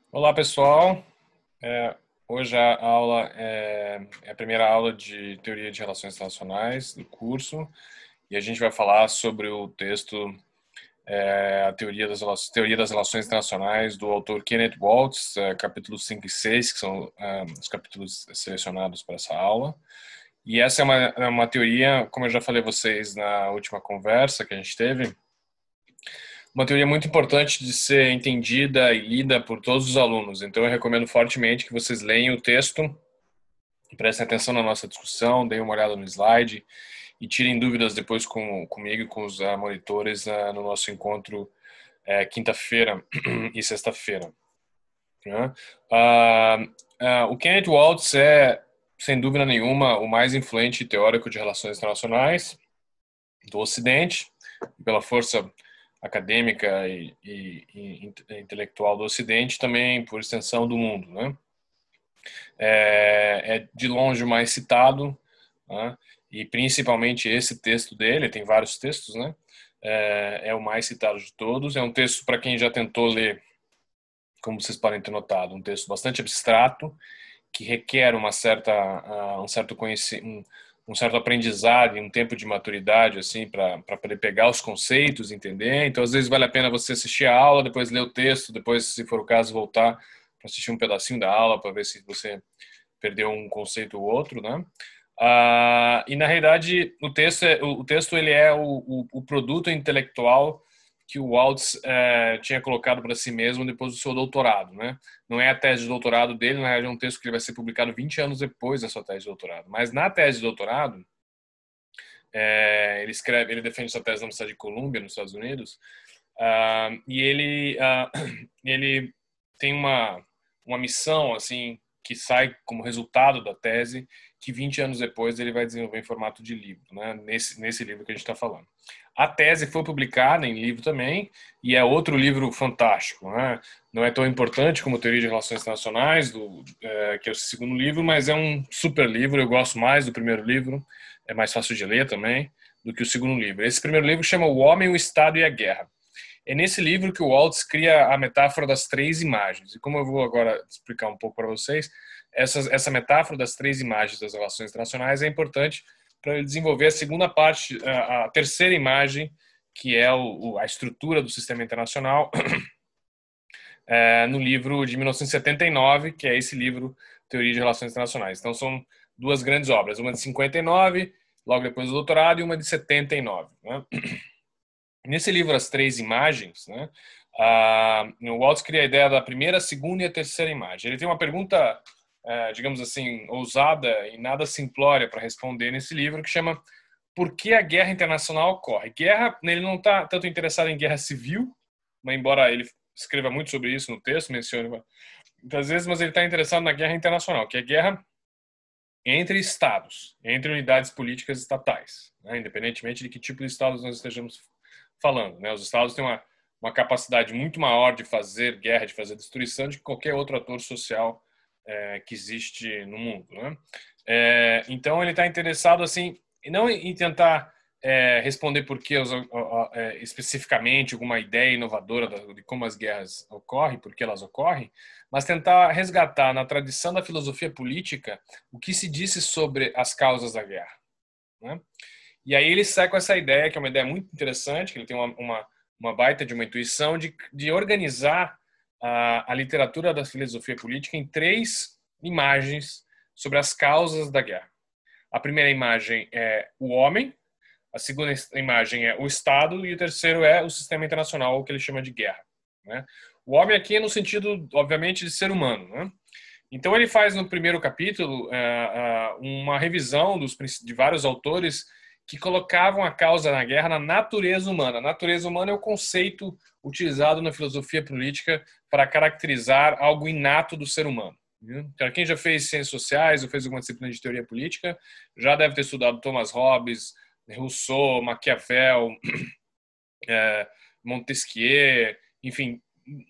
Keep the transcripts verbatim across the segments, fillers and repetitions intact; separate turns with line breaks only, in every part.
Olá, pessoal. É, hoje a aula é, é a primeira aula de Teoria de Relações Internacionais do curso e a gente vai falar sobre o texto é, a Teoria das, Relações, Teoria das Relações Internacionais do autor Kenneth Waltz, é, capítulos cinco e seis, que são é, os capítulos selecionados para essa aula. E essa é uma, é uma teoria, como eu já falei a vocês na última conversa que a gente teve, uma teoria muito importante de ser entendida e lida por todos os alunos. Então, eu recomendo fortemente que vocês leiam o texto, prestem atenção na nossa discussão, deem uma olhada no slide e tirem dúvidas depois com, comigo e com os uh, monitores uh, no nosso encontro uh, quinta-feira e sexta-feira. Né? Uh, uh, o Kenneth Waltz é, sem dúvida nenhuma, o mais influente teórico de relações internacionais do Ocidente, pela força acadêmica e, e, e intelectual do Ocidente, também por extensão do mundo, né? É, é de longe o mais citado, né? E principalmente esse texto dele, tem vários textos, né? É, é o mais citado de todos. É um texto para quem já tentou ler, como vocês podem ter notado, um texto bastante abstrato, que requer uma certa, uh, um certo conhecimento, um, um certo aprendizado e um tempo de maturidade assim para poder pegar os conceitos, entender. Então, às vezes vale a pena você assistir a aula, depois ler o texto, depois, se for o caso, voltar para assistir um pedacinho da aula para ver se você perdeu um conceito ou outro, né? Uh, e na realidade o texto é, o, o texto ele é o, o, o produto intelectual que o Waltz é, tinha colocado para si mesmo depois do seu doutorado, né? Não é a tese de doutorado dele, na realidade é um texto que ele vai ser publicado vinte anos depois da sua tese de doutorado. Mas na tese de doutorado, é, ele escreve, ele defende sua tese na Universidade de Columbia, nos Estados Unidos, uh, e ele, uh, ele tem uma, uma missão, assim, que sai como resultado da tese, que vinte anos depois ele vai desenvolver em formato de livro, né? Nesse, nesse livro que a gente está falando. A tese foi publicada em livro também, e é outro livro fantástico, né? Não é tão importante como Teoria de Relações Internacionais, do, é, que é o segundo livro, mas é um super livro, eu gosto mais do primeiro livro, é mais fácil de ler também, do que o segundo livro. Esse primeiro livro chama O Homem, o Estado e a Guerra. É nesse livro que o Waltz cria a metáfora das três imagens. E como eu vou agora explicar um pouco para vocês, essa, essa metáfora das três imagens das relações internacionais é importante para ele desenvolver a segunda parte, a, a terceira imagem, que é o, a estrutura do sistema internacional, é, no livro de mil novecentos e setenta e nove, que é esse livro, Teoria de Relações Internacionais. Então, são duas grandes obras, uma de cinquenta e nove, logo depois do doutorado, e uma de setenta e nove. Né? Nesse livro, As Três Imagens, né, a, o Waltz cria a ideia da primeira, segunda e a terceira imagem. Ele tem uma pergunta, é, digamos assim, ousada e nada simplória para responder nesse livro, que chama Por que a guerra internacional ocorre? Guerra, ele não está tanto interessado em guerra civil, mas embora ele escreva muito sobre isso no texto, mencione muitas vezes, mas ele está interessado na guerra internacional, que é guerra entre estados, entre unidades políticas estatais, né, independentemente de que tipo de estados nós estejamos falando. Né? Os estados têm uma, uma capacidade muito maior de fazer guerra, de fazer destruição, de que qualquer outro ator social é, que existe no mundo. Né? É, então, ele está interessado assim, não em tentar é, responder por que os, é, especificamente alguma ideia inovadora de como as guerras ocorrem, por que elas ocorrem, mas tentar resgatar na tradição da filosofia política o que se disse sobre as causas da guerra. Né? E aí ele sai com essa ideia, que é uma ideia muito interessante, que ele tem uma, uma, uma baita de uma intuição de, de organizar a, a literatura da filosofia política em três imagens sobre as causas da guerra. A primeira imagem é o homem, a segunda imagem é o Estado e o terceiro é o sistema internacional, o que ele chama de guerra. Né? O homem aqui é no sentido, obviamente, de ser humano. Né? Então ele faz no primeiro capítulo uma revisão dos, de vários autores que colocavam a causa na guerra na natureza humana. A natureza humana é o conceito utilizado na filosofia política para caracterizar algo inato do ser humano. Então, quem já fez ciências sociais ou fez alguma disciplina de teoria política já deve ter estudado Thomas Hobbes, Rousseau, Maquiavel, é, Montesquieu, enfim,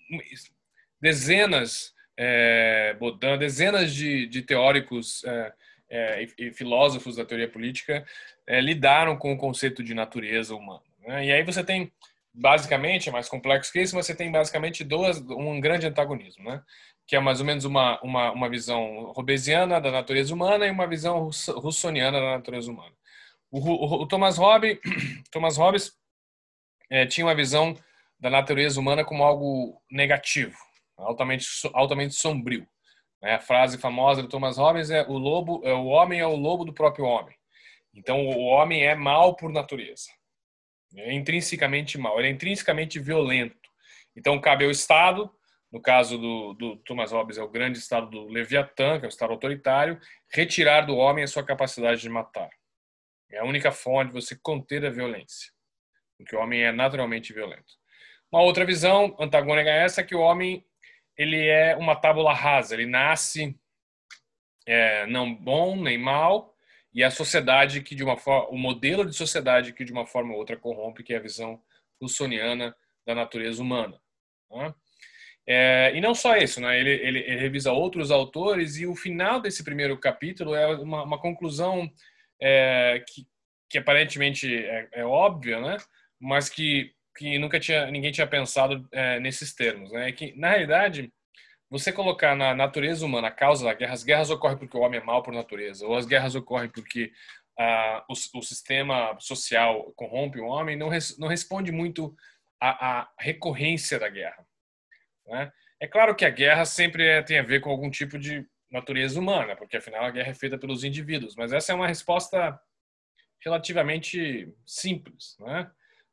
dezenas, é, Baudin, dezenas de, de teóricos é, é, e, e filósofos da teoria política é, lidaram com o conceito de natureza humana. Né? E aí você tem basicamente, é mais complexo que isso, mas você tem basicamente duas, um grande antagonismo, né? Que é mais ou menos uma, uma, uma visão hobbesiana da natureza humana e uma visão russoniana da natureza humana. O, o, o Thomas Hobbes, Thomas Hobbes é, tinha uma visão da natureza humana como algo negativo, altamente, altamente sombrio. Né? A frase famosa do Thomas Hobbes é: o lobo, é, o homem é o lobo do próprio homem. Então, o homem é mal por natureza. É intrinsecamente mal, ele é intrinsecamente violento. Então, cabe ao Estado, no caso do, do Thomas Hobbes, é o grande Estado do Leviatã, que é o Estado autoritário, retirar do homem a sua capacidade de matar. É a única forma de você conter a violência, porque o homem é naturalmente violento. Uma outra visão antagônica a essa é que o homem ele é uma tábula rasa, ele nasce é, não bom nem mal, e a sociedade que de uma forma, o modelo de sociedade que de uma forma ou outra corrompe, que é a visão russoniana da natureza humana. Né? É, e não só isso, né? ele, ele, ele revisa outros autores e o final desse primeiro capítulo é uma, uma conclusão é, que, que aparentemente é, é óbvia, né? Mas que, que nunca tinha, ninguém tinha pensado é, nesses termos. Né? É que, na realidade, você colocar na natureza humana a causa da guerra, as guerras ocorrem porque o homem é mau por natureza, ou as guerras ocorrem porque ah, o, o sistema social corrompe o homem, não, res, não responde muito à, à recorrência da guerra. Né? É claro que a guerra sempre é, tem a ver com algum tipo de natureza humana, porque afinal a guerra é feita pelos indivíduos, mas essa é uma resposta relativamente simples. Né?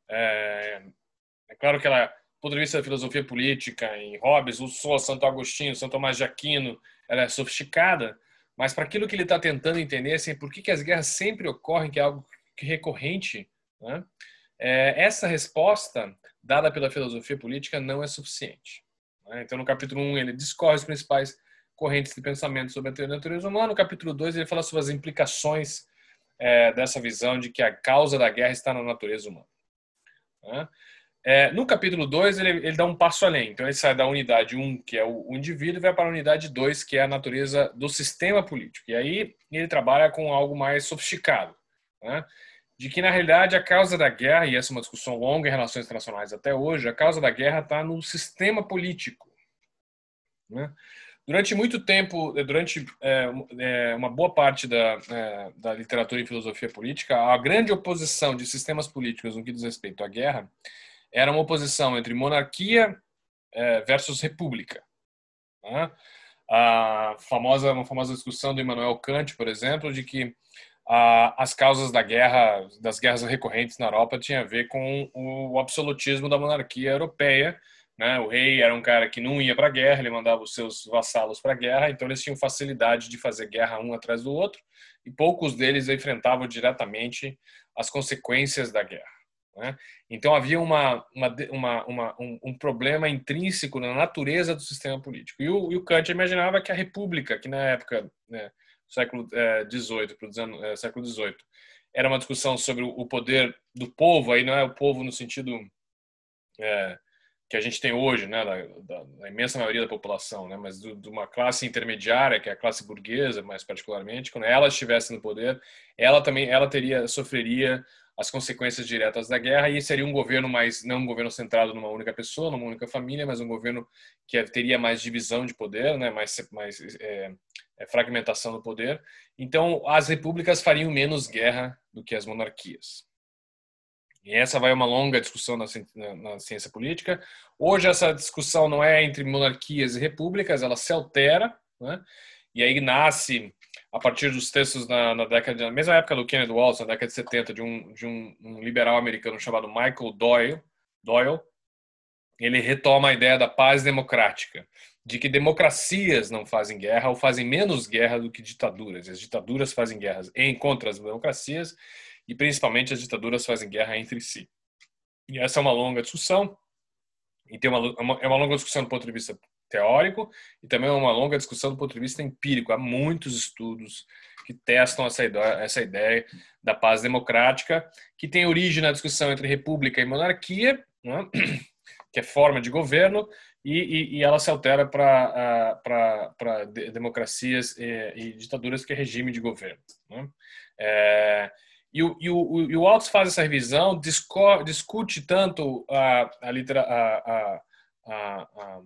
É, é claro que ela, do ponto de vista da filosofia política, em Hobbes, Rousseau, Santo Agostinho, São Tomás de Aquino, ela é sofisticada, mas para aquilo que ele está tentando entender, assim, por que, que as guerras sempre ocorrem, que é algo recorrente, né? É, essa resposta, dada pela filosofia política, não é suficiente. Né? Então, no capítulo um, ele discorre as principais correntes de pensamento sobre a natureza humana. No capítulo dois, ele fala sobre as implicações é, dessa visão de que a causa da guerra está na natureza humana. Né? É, no capítulo dois, ele, ele dá um passo além. Então, ele sai da unidade um, que é o, o indivíduo, e vai para a unidade dois, que é a natureza do sistema político. E aí, ele trabalha com algo mais sofisticado. Né? De que, na realidade, a causa da guerra, e essa é uma discussão longa em relações internacionais até hoje, a causa da guerra está no sistema político. Né? Durante muito tempo, durante é, é, uma boa parte da, é, da literatura em filosofia política, a grande oposição de sistemas políticos no que diz respeito à guerra era uma oposição entre monarquia é, versus república. Né? A famosa, uma famosa discussão do Immanuel Kant, por exemplo, de que a, as causas da guerra, das guerras recorrentes na Europa tinha a ver com o absolutismo da monarquia europeia. Né? O rei era um cara que não ia para a guerra, ele mandava os seus vassalos para a guerra, então eles tinham facilidade de fazer guerra um atrás do outro, e poucos deles enfrentavam diretamente as consequências da guerra. Né? Então havia uma, uma, uma, uma um, um problema intrínseco na natureza do sistema político. E o, e o Kant imaginava que a república, que na época, né, século dezoito para o século dezoito, era uma discussão sobre o poder do povo, aí não é o povo no sentido é, que a gente tem hoje, né, da, da, da imensa maioria da população, né, mas de uma classe intermediária, que é a classe burguesa, mais particularmente, quando ela estivesse no poder, ela também ela teria sofreria as consequências diretas da guerra, e seria um governo mais, não um governo centrado numa única pessoa, numa única família, mas um governo que teria mais divisão de poder, né, mais, mais é, é, fragmentação do poder. Então, as repúblicas fariam menos guerra do que as monarquias. E essa vai uma longa discussão na, na, na ciência política. Hoje, essa discussão não é entre monarquias e repúblicas, ela se altera, né? E aí nasce, a partir dos textos na, na década, na mesma época do Kenneth Waltz, na década de setenta, de um, de um, um liberal americano chamado Michael Doyle, Doyle, ele retoma a ideia da paz democrática, de que democracias não fazem guerra ou fazem menos guerra do que ditaduras. As ditaduras fazem guerras em contra as democracias, e principalmente as ditaduras fazem guerra entre si. E essa é uma longa discussão, e tem uma, é uma longa discussão do ponto de vista teórico, e também é uma longa discussão do ponto de vista empírico. Há muitos estudos que testam essa ideia, essa ideia da paz democrática, que tem origem na discussão entre república e monarquia, né? Que é forma de governo, e, e, e ela se altera para uh, democracias e, e ditaduras, que é regime de governo. Né? É, E o, e o, e o Altz faz essa revisão, disco, discute tanto a, a, litera, a, a, a, a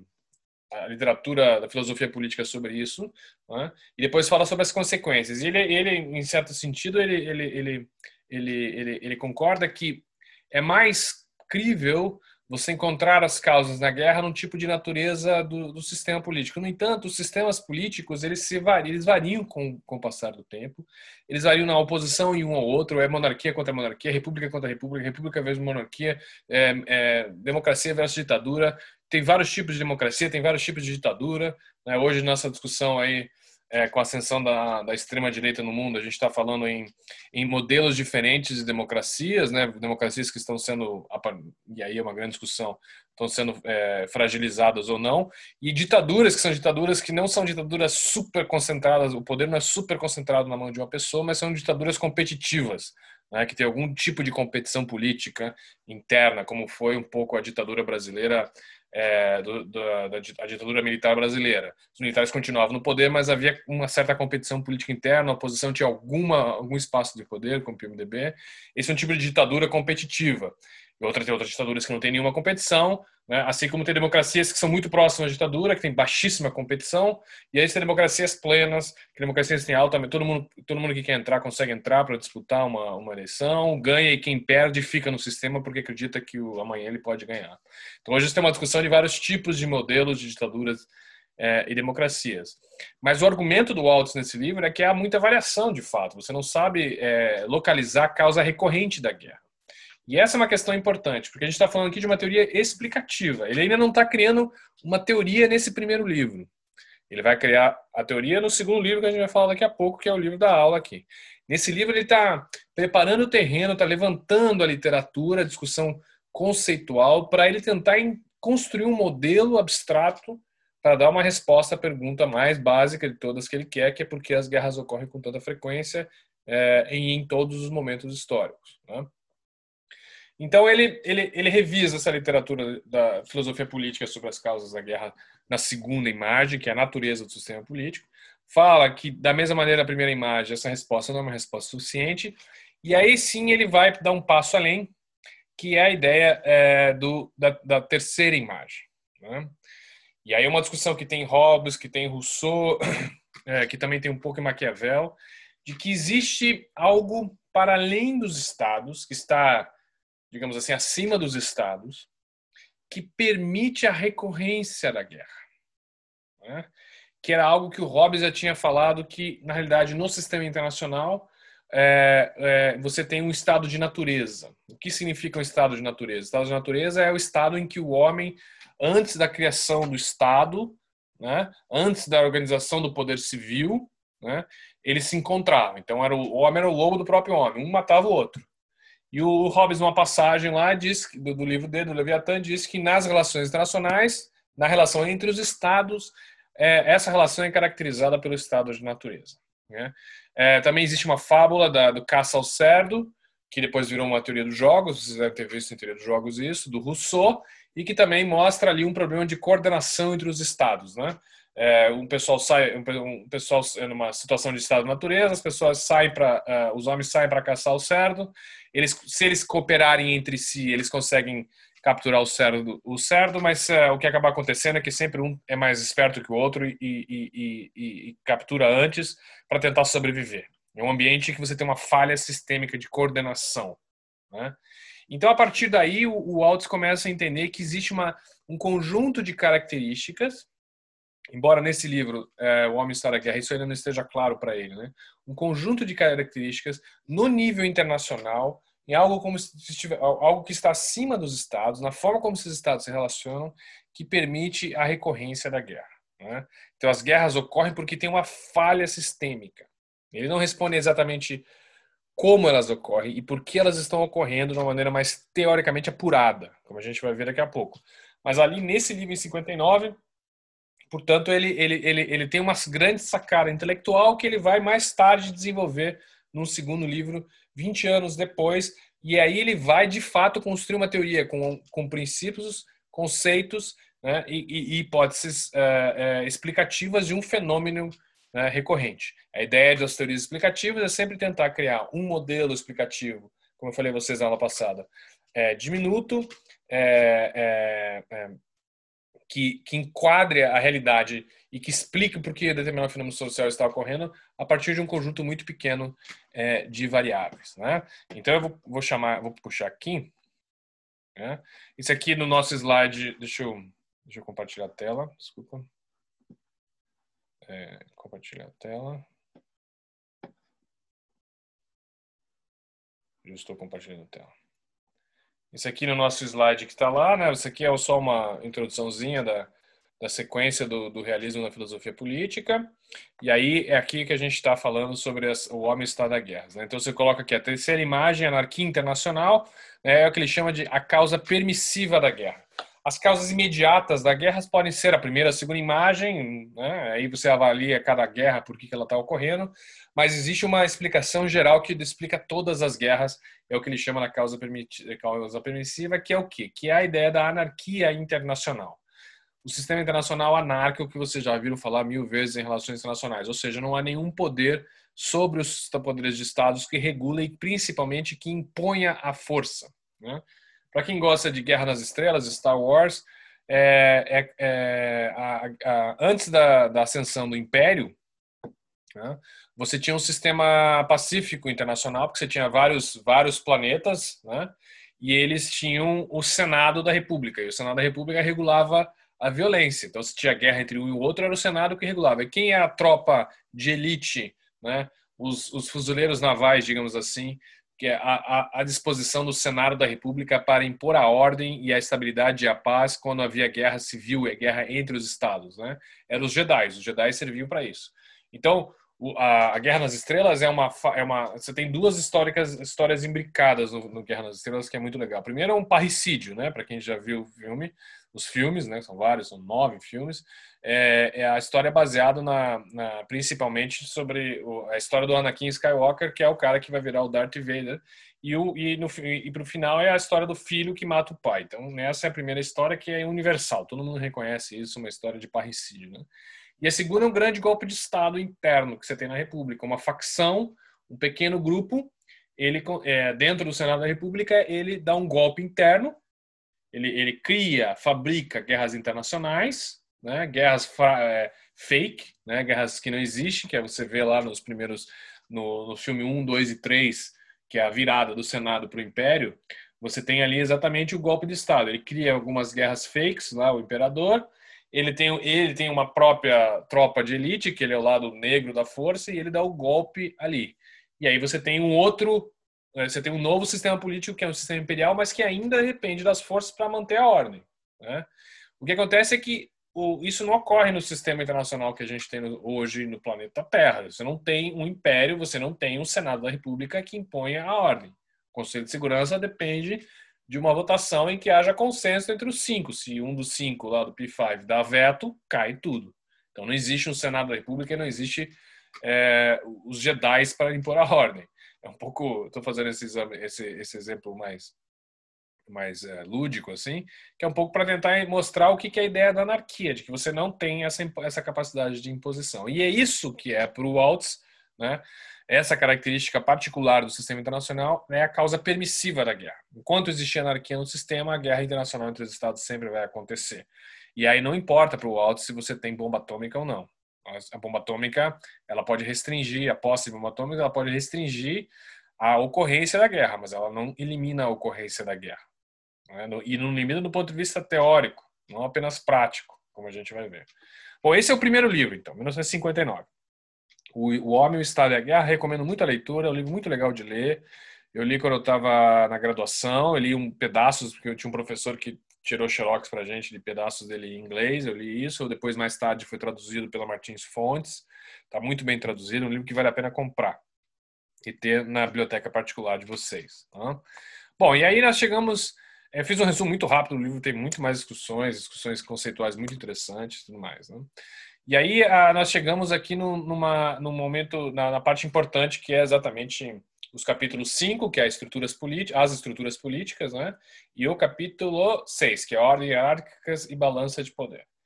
a literatura da filosofia política sobre isso, né? E depois fala sobre as consequências. E ele, ele em certo sentido, ele, ele, ele, ele, ele, ele concorda que é mais crível você encontrar as causas na guerra num tipo de natureza do, do sistema político. No entanto, os sistemas políticos eles, se variam, eles variam com, com o passar do tempo, eles variam na oposição em um ao outro, é monarquia contra monarquia, república contra república, república versus monarquia, é, é, democracia versus ditadura. Tem vários tipos de democracia, tem vários tipos de ditadura, né? Hoje, nossa discussão aí, é, com a ascensão da, da extrema-direita no mundo, a gente está falando em, em modelos diferentes de democracias, né? Democracias que estão sendo, e aí é uma grande discussão, estão sendo é, fragilizadas ou não, e ditaduras que são ditaduras que não são ditaduras super concentradas, o poder não é super concentrado na mão de uma pessoa, mas são ditaduras competitivas, né? Que tem algum tipo de competição política interna, como foi um pouco a ditadura brasileira, É, do, do, da a ditadura militar brasileira. Os militares continuavam no poder, mas havia uma certa competição política interna, a oposição tinha alguma, algum espaço de poder, como o P M D B. Esse é um tipo de ditadura competitiva. E outra, tem outras ditaduras que não tem nenhuma competição, né? Assim como tem democracias que são muito próximas à ditadura, que tem baixíssima competição, e aí tem democracias plenas, que democracias têm alta, todo mundo, todo mundo que quer entrar consegue entrar para disputar uma, uma eleição, ganha, e quem perde fica no sistema porque acredita que o, amanhã ele pode ganhar. Então hoje tem uma discussão de vários tipos de modelos de ditaduras é, e democracias. Mas o argumento do Waltz nesse livro é que há muita variação de fato, você não sabe é, localizar a causa recorrente da guerra. E essa é uma questão importante, porque a gente está falando aqui de uma teoria explicativa. Ele ainda não está criando uma teoria nesse primeiro livro. Ele vai criar a teoria no segundo livro, que a gente vai falar daqui a pouco, que é o livro da aula aqui. Nesse livro ele está preparando o terreno, está levantando a literatura, a discussão conceitual, para ele tentar construir um modelo abstrato para dar uma resposta à pergunta mais básica de todas que ele quer, que é por que as guerras ocorrem com tanta frequência é, e em todos os momentos históricos, né? Então ele, ele, ele revisa essa literatura da filosofia política sobre as causas da guerra na segunda imagem, que é a natureza do sistema político, fala que da mesma maneira a primeira imagem essa resposta não é uma resposta suficiente, e aí sim ele vai dar um passo além, que é a ideia é, do, da, da terceira imagem, né? E aí é uma discussão que tem Hobbes, que tem Rousseau, é, que também tem um pouco em Maquiavel, de que existe algo para além dos estados, que está, digamos assim, acima dos estados, que permite a recorrência da guerra, né? Que era algo que o Hobbes já tinha falado, que, na realidade, no sistema internacional, é, é, você tem um estado de natureza. O que significa um estado de natureza? O estado de natureza é o estado em que o homem, antes da criação do Estado, né, antes da organização do poder civil, né, ele se encontrava. Então, era o, o homem era o lobo do próprio homem, um matava o outro. E o Hobbes, numa passagem lá diz, do, do livro dele, do Leviatã, diz que nas relações internacionais, na relação entre os estados, é, essa relação é caracterizada pelo estado de natureza, né? É, também existe uma fábula da, do caça ao cerdo, que depois virou uma teoria dos jogos, vocês devem ter visto em teoria dos jogos isso, do Rousseau, e que também mostra ali um problema de coordenação entre os estados, né? É, um pessoal sai, um, um pessoal numa situação de estado de natureza, as pessoas saem para, uh, os homens saem para caçar o cerdo. Eles, se eles cooperarem entre si, eles conseguem capturar o cerdo, o cerdo, mas uh, o que acaba acontecendo é que sempre um é mais esperto que o outro e, e, e, e, e captura antes para tentar sobreviver. É um ambiente que você tem uma falha sistêmica de coordenação, né? Então, a partir daí, o, o Altz começa a entender que existe uma, um conjunto de características, embora nesse livro, é, O Homem, História da Guerra, isso ainda não esteja claro para ele, né? Um conjunto de características no nível internacional, em algo, como se estiver, algo que está acima dos estados, na forma como esses estados se relacionam, que permite a recorrência da guerra, né? Então, as guerras ocorrem porque tem uma falha sistêmica. Ele não responde exatamente como elas ocorrem e por que elas estão ocorrendo de uma maneira mais teoricamente apurada, como a gente vai ver daqui a pouco. Mas ali nesse livro em cinquenta e nove, portanto, ele, ele, ele, ele tem uma grande sacada intelectual que ele vai mais tarde desenvolver num segundo livro, vinte anos depois, e aí ele vai de fato construir uma teoria com, com princípios, conceitos, né, e, e hipóteses é, é, explicativas de um fenômeno né, recorrente. A ideia das teorias explicativas é sempre tentar criar um modelo explicativo, como eu falei a vocês na aula passada, é, diminuto, é, é, é, que, que enquadre a realidade e que explique por que determinado fenômeno social está ocorrendo a partir de um conjunto muito pequeno é, de variáveis, né? Então eu vou, vou chamar, vou puxar aqui, né? Isso aqui no nosso slide, deixa eu, deixa eu compartilhar a tela, desculpa. É, compartilhar a tela. Eu estou compartilhando a tela. Isso aqui no nosso slide que está lá, né? Isso aqui é só uma introduçãozinha da, da sequência do, do realismo na filosofia política. E aí é aqui que a gente está falando sobre as, o homem está da guerra, né? Então você coloca aqui a terceira imagem, anarquia internacional, né? É o que ele chama de a causa permissiva da guerra. As causas imediatas da guerra podem ser a primeira, a segunda imagem, né? Aí você avalia cada guerra, por que, que ela está ocorrendo, mas existe uma explicação geral que explica todas as guerras, é o que ele chama na causa, causa permissiva, que é o quê? Que é a ideia da anarquia internacional. O sistema internacional anárquico que vocês já viram falar mil vezes em relações internacionais, ou seja, não há nenhum poder sobre os poderes de estados que regule e principalmente que imponha a força, né? Para quem gosta de Guerra nas Estrelas, Star Wars, é, é, é, a, a, antes da, da ascensão do Império, né, você tinha um sistema pacífico internacional, porque você tinha vários, vários planetas, né, e eles tinham o Senado da República, e o Senado da República regulava a violência. Então, se tinha guerra entre um e o outro, era o Senado que regulava. E quem é a tropa de elite, né, os, os fuzileiros navais, digamos assim, que é a, a, a disposição do Senado da República para impor a ordem e a estabilidade e a paz quando havia guerra civil e guerra entre os estados, né? Eram os Jedi, os Jedi serviam para isso. Então, o, a, a Guerra nas Estrelas é uma, é uma... Você tem duas históricas, histórias imbricadas no, no Guerra nas Estrelas, que é muito legal. Primeiro é um parricídio, né? Para quem já viu o filme, os filmes, né? São vários, são nove filmes. É, é a história baseada na, na, principalmente sobre o, a história do Anakin Skywalker, que é o cara que vai virar o Darth Vader, e, o, e, no, e para o final é a história do filho que mata o pai. Então essa é a primeira história, que é universal, todo mundo reconhece isso, uma história de parricídio, né? E a segunda é um grande golpe de Estado interno que você tem na República, uma facção, um pequeno grupo, ele é, dentro do Senado da República, ele dá um golpe interno, ele, ele cria, fabrica guerras internacionais, né, guerras é, fake, né, guerras que não existem, que você vê lá nos primeiros, no, no filme um, dois e três, que é a virada do Senado para o Império, você tem ali exatamente o golpe de Estado. Ele cria algumas guerras fakes, lá o imperador, ele tem, ele tem uma própria tropa de elite, que ele é o lado negro da força, e ele dá o golpe ali. E aí você tem um outro, você tem um novo sistema político, que é um sistema imperial, mas que ainda depende das forças para manter a ordem, né? O que acontece é que o, isso não ocorre no sistema internacional que a gente tem hoje no planeta Terra. Você não tem um império, você não tem um Senado da República que imponha a ordem. O Conselho de Segurança depende de uma votação em que haja consenso entre os cinco. Se um dos cinco lá do P cinco dá veto, cai tudo. Então não existe um Senado da República e não existe é, os Jedi para impor a ordem. É um pouco, estou fazendo esse, esse, esse exemplo mais mais é, lúdico, assim, que é um pouco para tentar mostrar o que, que é a ideia da anarquia, de que você não tem essa, essa capacidade de imposição. E é isso que é, para o Waltz, né, essa característica particular do sistema internacional é a causa permissiva da guerra. Enquanto existir anarquia no sistema, a guerra internacional entre os estados sempre vai acontecer. E aí não importa para o Waltz se você tem bomba atômica ou não. A bomba atômica, ela pode restringir, a posse de bomba atômica, ela pode restringir a ocorrência da guerra, mas ela não elimina a ocorrência da guerra. E no limite do ponto de vista teórico, não apenas prático, como a gente vai ver. Bom, esse é o primeiro livro, então, mil novecentos e cinquenta e nove. O, o Homem, o Estado e a Guerra, recomendo muito a leitura, é um livro muito legal de ler. Eu li quando eu estava na graduação, eu li um pedaços, porque eu tinha um professor que tirou xerox pra gente de pedaços dele em inglês, eu li isso, depois mais tarde foi traduzido pela Martins Fontes, está muito bem traduzido, é um livro que vale a pena comprar e ter na biblioteca particular de vocês. Tá? Bom, e aí nós chegamos... Eu fiz um resumo muito rápido do livro, tem muito mais discussões, discussões conceituais muito interessantes e tudo mais. Né? E aí a, nós chegamos aqui no, numa, num momento, na, na parte importante, que é exatamente os capítulos cinco, que é as estruturas, as estruturas políticas, né? E o capítulo seis, que é ordem hierárquicas e balança de poder.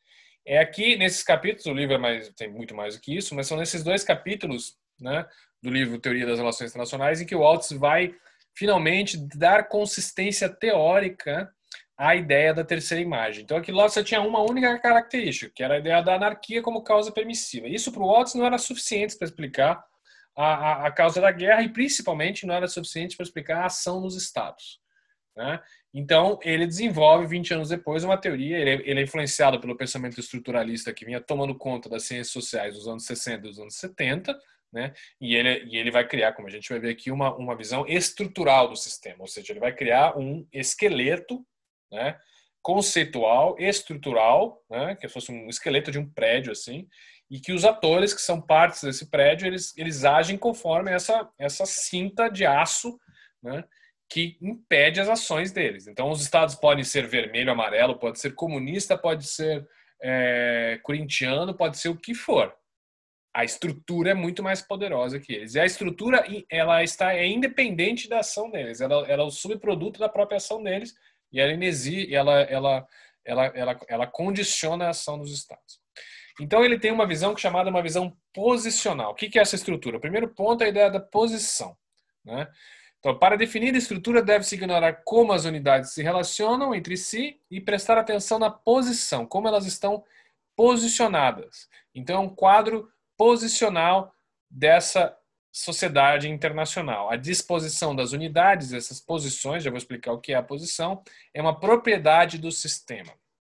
É aqui, nesses capítulos, o livro é mais, tem muito mais do que isso, mas são nesses dois capítulos, né, do livro Teoria das Relações Internacionais, em que o Waltz vai finalmente dar consistência teórica à ideia da terceira imagem. Então, aquilo lá só tinha uma única característica, que era a ideia da anarquia como causa permissiva. Isso para o Waltz não era suficiente para explicar a, a, a causa da guerra e, principalmente, não era suficiente para explicar a ação dos estados, né? Então, ele desenvolve, vinte anos depois, uma teoria. Ele é, ele é influenciado pelo pensamento estruturalista que vinha tomando conta das ciências sociais dos anos sessenta e dos anos setenta, né? E ele, e ele vai criar, como a gente vai ver aqui, uma, uma visão estrutural do sistema, ou seja, ele vai criar um esqueleto, né, conceitual, estrutural, né, que fosse um esqueleto de um prédio, assim, e que os atores que são partes desse prédio, eles, eles agem conforme essa, essa cinta de aço, né, que impede as ações deles. Então, os estados podem ser vermelho, amarelo, pode ser comunista, pode ser é, corintiano, pode ser o que for. A estrutura é muito mais poderosa que eles. E a estrutura, ela está é independente da ação deles. Ela, ela é o subproduto da própria ação deles e ela, inexi, ela, ela, ela, ela, ela condiciona a ação dos estados. Então, ele tem uma visão chamada uma visão posicional. O que é essa estrutura? O primeiro ponto é a ideia da posição, né? Então, para definir a estrutura, deve-se ignorar como as unidades se relacionam entre si e prestar atenção na posição, como elas estão posicionadas. Então, é um quadro posicional dessa sociedade internacional. A disposição das unidades, essas posições, já vou explicar o que é a posição, é uma propriedade do sistema,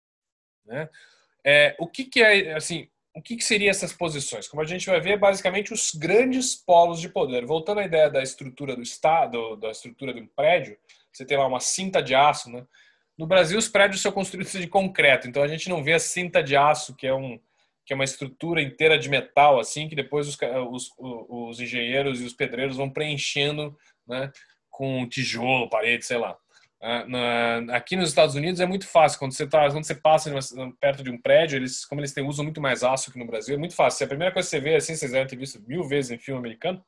né? É, o que, que é, assim, o que, que seriam essas posições? Como a gente vai ver, basicamente os grandes polos de poder. Voltando à ideia da estrutura do Estado, da estrutura de um prédio, você tem lá uma cinta de aço, né? No Brasil, os prédios são construídos de concreto, então a gente não vê a cinta de aço, que é, um, que é uma estrutura inteira de metal, assim, que depois os, os, os engenheiros e os pedreiros vão preenchendo, né, com tijolo, parede, sei lá. Na, aqui nos Estados Unidos é muito fácil. Quando você, tá, quando você passa perto de um prédio, eles, como eles têm, usam muito mais aço que no Brasil, é muito fácil. A primeira coisa que você vê, assim, vocês devem ter visto mil vezes em filme americano,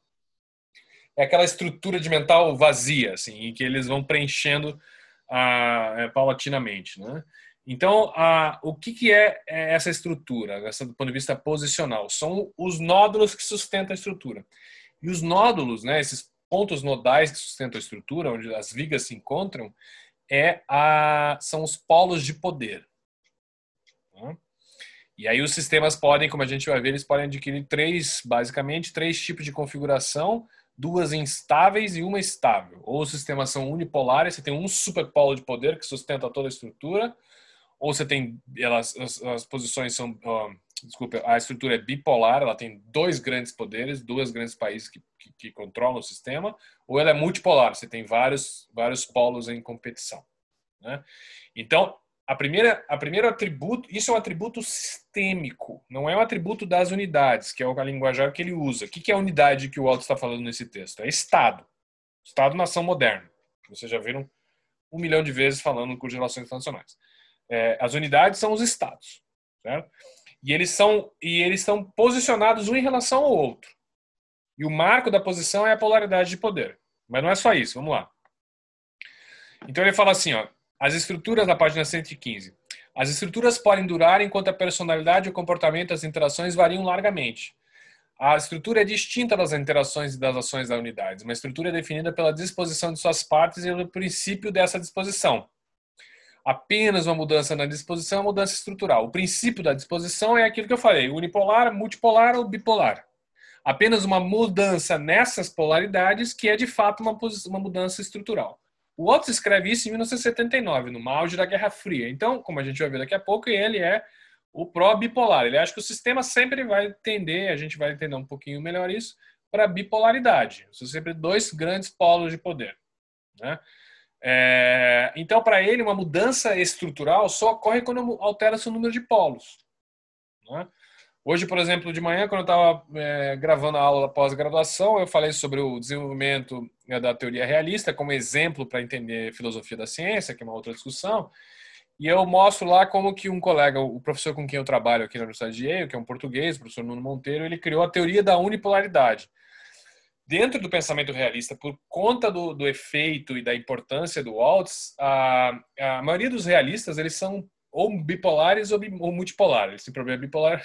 é aquela estrutura de metal vazia, assim, em que eles vão preenchendo ah, é, paulatinamente, né? Então, ah, o que, que é essa estrutura, essa, do ponto de vista posicional? São os nódulos que sustentam a estrutura. E os nódulos, né, esses pontos nodais que sustentam a estrutura, onde as vigas se encontram, é a, são os polos de poder. Tá? E aí os sistemas podem, como a gente vai ver, eles podem adquirir três, basicamente, três tipos de configuração, duas instáveis e uma estável. Ou os sistemas são unipolares, você tem um superpolo de poder que sustenta toda a estrutura, ou você tem, elas, as, as posições são, uh, desculpa, a estrutura é bipolar, ela tem dois grandes poderes, dois grandes países que, que, que controlam o sistema, ou ela é multipolar, você tem vários, vários polos em competição, né? Então, a primeira, a primeiro atributo, isso é um atributo sistêmico, não é um atributo das unidades, que é a linguajar que ele usa. O que é a unidade que o Waltz está falando nesse texto? É Estado. Estado-nação moderno. Vocês já viram um milhão de vezes falando no curso de Relações Internacionais. É, as unidades são os estados, certo? E eles são e eles estão posicionados um em relação ao outro. E o marco da posição é a polaridade de poder. Mas não é só isso, vamos lá. Então ele fala assim, ó, as estruturas da página cento e quinze. As estruturas podem durar enquanto a personalidade, o comportamento e as interações variam largamente. A estrutura é distinta das interações e das ações da unidade. Uma estrutura é definida pela disposição de suas partes e pelo princípio dessa disposição. Apenas uma mudança na disposição é uma mudança estrutural. O princípio da disposição é aquilo que eu falei, unipolar, multipolar ou bipolar. Apenas uma mudança nessas polaridades que é de fato uma, uma mudança estrutural. O Waltz escreve isso em mil novecentos e setenta e nove, no auge da Guerra Fria. Então, como a gente vai ver daqui a pouco, ele é o pró-bipolar. Ele acha que o sistema sempre vai tender, a gente vai entender um pouquinho melhor isso, para a bipolaridade. São sempre dois grandes polos de poder, né? É, então, para ele, uma mudança estrutural só ocorre quando altera-se o número de polos, né? Hoje, por exemplo, de manhã, quando eu estava é, gravando a aula da pós-graduação, eu falei sobre o desenvolvimento né, da teoria realista como exemplo para entender filosofia da ciência, que é uma outra discussão, e eu mostro lá como que um colega, o professor com quem eu trabalho aqui na Universidade de Yale, que é um português, o professor Nuno Monteiro, ele criou a teoria da unipolaridade. Dentro do pensamento realista, por conta do, do efeito e da importância do Waltz, a, a maioria dos realistas eles são ou bipolares ou, bi, ou multipolares. Eles têm problema bipolar,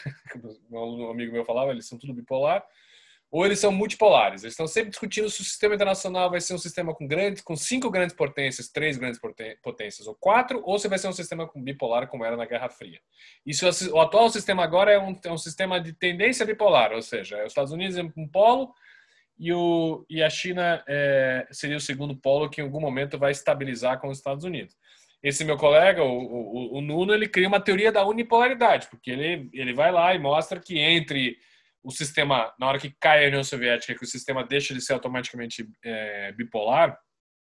um amigo meu falava, eles são tudo bipolar, ou eles são multipolares. Eles estão sempre discutindo se o sistema internacional vai ser um sistema com grandes, com cinco grandes potências, três grandes potências, ou quatro, ou se vai ser um sistema com bipolar, como era na Guerra Fria. Isso, o atual sistema agora é um, é um sistema de tendência bipolar, ou seja, os Estados Unidos é um polo e, o, e a China é, seria o segundo polo que em algum momento vai estabilizar com os Estados Unidos. Esse meu colega, o, o, o Nuno, ele cria uma teoria da unipolaridade, porque ele, ele vai lá e mostra que entre o sistema, na hora que cai a União Soviética, que o sistema deixa de ser automaticamente é, bipolar,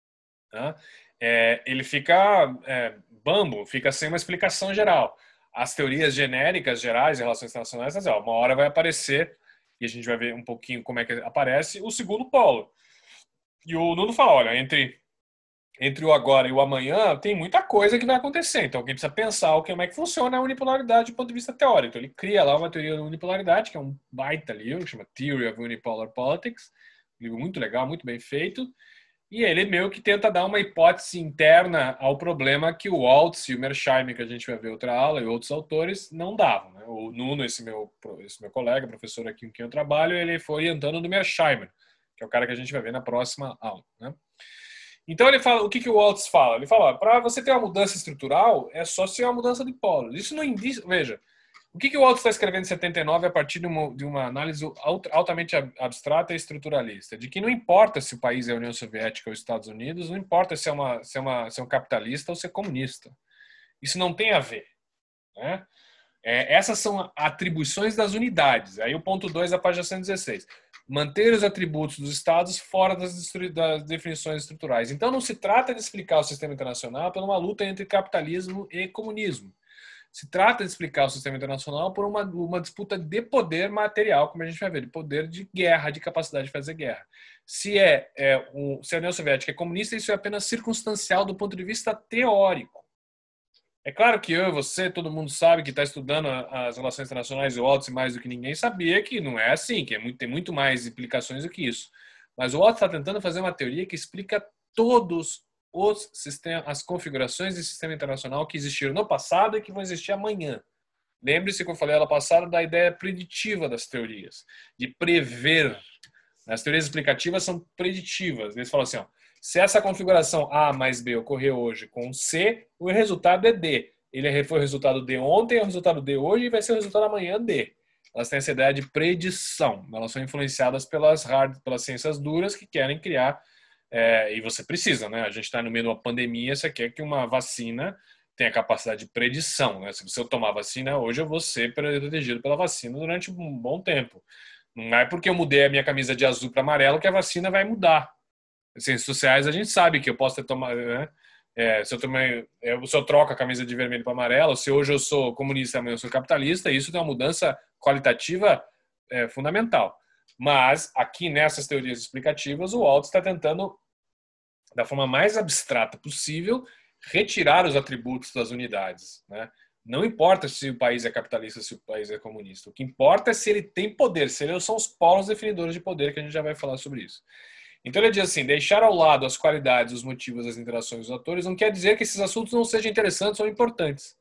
né, é, ele fica é, bambo, fica sem uma explicação geral. As teorias genéricas, gerais, de relações internacionais, assim, ó, uma hora vai aparecer, e a gente vai ver um pouquinho como é que aparece, o segundo polo. E o Nuno fala, olha, entre, entre o agora e o amanhã, tem muita coisa que vai acontecer. Então, alguém precisa pensar como é que funciona a unipolaridade do ponto de vista teórico. Então, ele cria lá uma teoria da unipolaridade, que é um baita livro, que chama Theory of Unipolar Politics. Um livro muito legal, muito bem feito. E ele meio que tenta dar uma hipótese interna ao problema que o Waltz e o Mearsheimer, que a gente vai ver outra aula, e outros autores, não davam. Né? O Nuno, esse meu, esse meu colega, professor aqui com quem eu trabalho, ele foi orientando do Mearsheimer, que é o cara que a gente vai ver na próxima aula. Né? Então ele fala, o que, que o Waltz fala? Ele fala, para você ter uma mudança estrutural, é só ser uma mudança de polos. Isso não indica, veja, o que, que o Waltz está escrevendo em setenta e nove a partir de uma, de uma análise altamente abstrata e estruturalista, de que não importa se o país é a União Soviética ou os Estados Unidos, não importa se é, uma, se é, uma, se é um capitalista ou se é comunista. Isso não tem a ver. Né? É, essas são atribuições das unidades. Aí o ponto dois da página cento e dezesseis. Manter os atributos dos Estados fora das, das definições estruturais. Então não se trata de explicar o sistema internacional por uma luta entre capitalismo e comunismo. Se trata de explicar o sistema internacional por uma, uma disputa de poder material, como a gente vai ver, de poder de guerra, de capacidade de fazer guerra. Se, é, é um, se a União Soviética é comunista, isso é apenas circunstancial do ponto de vista teórico. É claro que eu e você, todo mundo sabe que está estudando as relações internacionais e o Waltz mais do que ninguém sabia que não é assim, que é muito, tem muito mais implicações do que isso. Mas o Waltz está tentando fazer uma teoria que explica todos os sistemas, as configurações de sistema internacional que existiram no passado e que vão existir amanhã. Lembre-se que eu falei lá passada da ideia preditiva das teorias, de prever. As teorias explicativas são preditivas. Eles falam assim, ó, se essa configuração A mais B ocorreu hoje com C, o resultado é D. Ele foi o resultado D ontem, é o resultado D hoje e vai ser o resultado amanhã D. Elas têm essa ideia de predição. Elas são influenciadas pelas hard, pelas ciências duras que querem criar. É, e você precisa, né? A gente está no meio de uma pandemia, você quer que uma vacina tenha capacidade de predição, né? Se você tomar vacina hoje, eu vou ser protegido pela vacina durante um bom tempo. Não é porque eu mudei a minha camisa de azul para amarelo que a vacina vai mudar. Em ciências sociais, a gente sabe que eu posso ter tomado, né? É, se, eu tomei, eu, se eu troco a camisa de vermelho para amarelo, se hoje eu sou comunista e amanhã eu sou capitalista, isso tem uma mudança qualitativa é, fundamental. Mas, aqui nessas teorias explicativas, o Waltz está tentando, da forma mais abstrata possível, retirar os atributos das unidades. Né? Não importa se o país é capitalista, se o país é comunista. O que importa é se ele tem poder, se eles são os polos definidores de poder, que a gente já vai falar sobre isso. Então ele diz assim, deixar ao lado as qualidades, os motivos, as interações dos atores não quer dizer que esses assuntos não sejam interessantes ou importantes.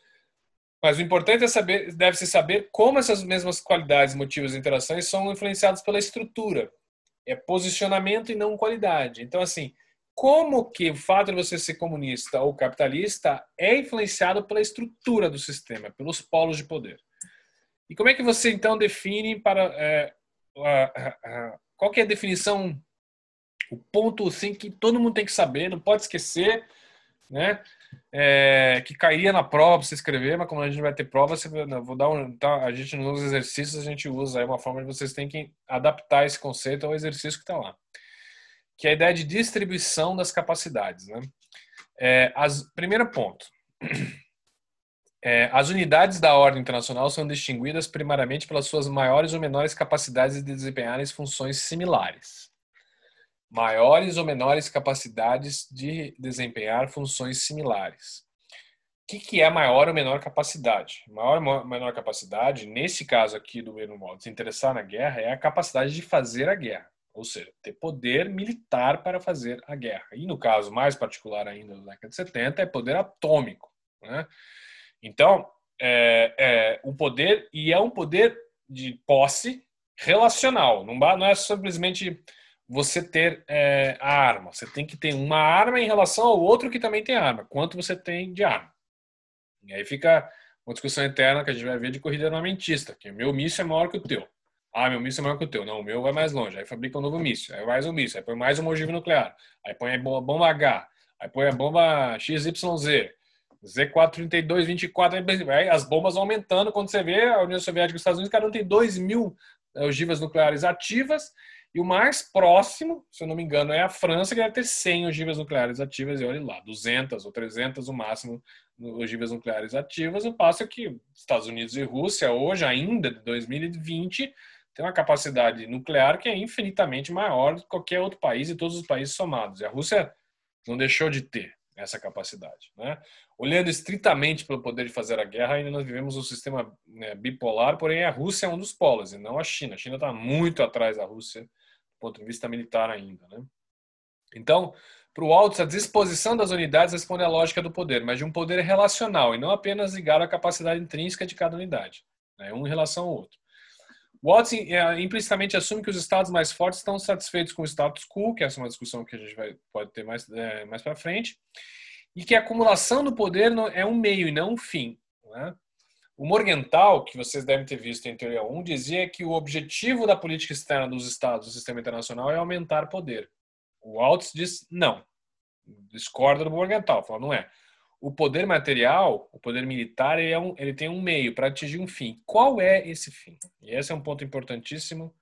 Mas o importante é saber, deve-se saber como essas mesmas qualidades, motivos e interações são influenciadas pela estrutura. É posicionamento e não qualidade. Então, assim, como que o fato de você ser comunista ou capitalista é influenciado pela estrutura do sistema, pelos polos de poder. E como é que você, então, define para... É, a, a, a, qual que é a definição, o ponto assim, que todo mundo tem que saber, não pode esquecer, né? É, que cairia na prova para você escrever, mas como a gente vai ter prova, você, não, vou dar um, tá, a gente nos exercícios a gente usa aí uma forma de vocês têm que adaptar esse conceito ao exercício que está lá, que é a ideia de distribuição das capacidades, né? É, as, primeiro ponto, é, as unidades da ordem internacional são distinguidas primariamente pelas suas maiores ou menores capacidades de desempenharem funções similares. Maiores ou menores capacidades de desempenhar funções similares. O que, que é maior ou menor capacidade? Maior ou menor capacidade, nesse caso aqui do mesmo modo, se interessar na guerra, é a capacidade de fazer a guerra. Ou seja, ter poder militar para fazer a guerra. E no caso mais particular ainda da década de setenta, é poder atômico. Né? Então, é, é, o poder, e é um poder de posse relacional, não, não é simplesmente você ter é, a arma. Você tem que ter uma arma em relação ao outro que também tem arma. Quanto você tem de arma? E aí fica uma discussão eterna que a gente vai ver de corrida armamentista, que o meu míssil é maior que o teu. Ah, meu míssil é maior que o teu. Não, o meu vai mais longe. Aí fabrica um novo míssil. Aí mais um míssil. Aí põe mais uma ogiva nuclear. Aí põe a bomba H. Aí põe a bomba X Y Z. Z quatrocentos e trinta e dois, vinte e quatro. Aí as bombas vão aumentando. Quando você vê, a União Soviética e os Estados Unidos, cada um tem dois mil ogivas nucleares ativas. E o mais próximo, se eu não me engano, é a França, que deve ter cem ogivas nucleares ativas. E olha lá, duzentas ou trezentas o máximo ogivas nucleares ativas. O passo é que Estados Unidos e Rússia, hoje ainda, de dois mil e vinte, tem uma capacidade nuclear que é infinitamente maior do que qualquer outro país e todos os países somados. E a Rússia não deixou de ter essa capacidade, né? Olhando estritamente pelo poder de fazer a guerra, ainda nós vivemos um sistema, né, bipolar, porém a Rússia é um dos polos e não a China. A China está muito atrás da Rússia do ponto de vista militar ainda, né? Então, para o Waltz, a disposição das unidades responde à lógica do poder, mas de um poder relacional e não apenas ligado à capacidade intrínseca de cada unidade, né, um em relação ao outro. Waltz implicitamente assume que os estados mais fortes estão satisfeitos com o status quo, que essa é uma discussão que a gente vai, pode ter mais, é, mais para frente, e que a acumulação do poder é um meio e não um fim, né? O Morgenthau, que vocês devem ter visto em Teoria um, dizia que o objetivo da política externa dos estados do sistema internacional é aumentar poder. O Waltz diz não, discorda do Morgenthau, fala não é. O poder material, o poder militar, ele, é um, ele tem um meio para atingir um fim. Qual é esse fim? E esse é um ponto importantíssimo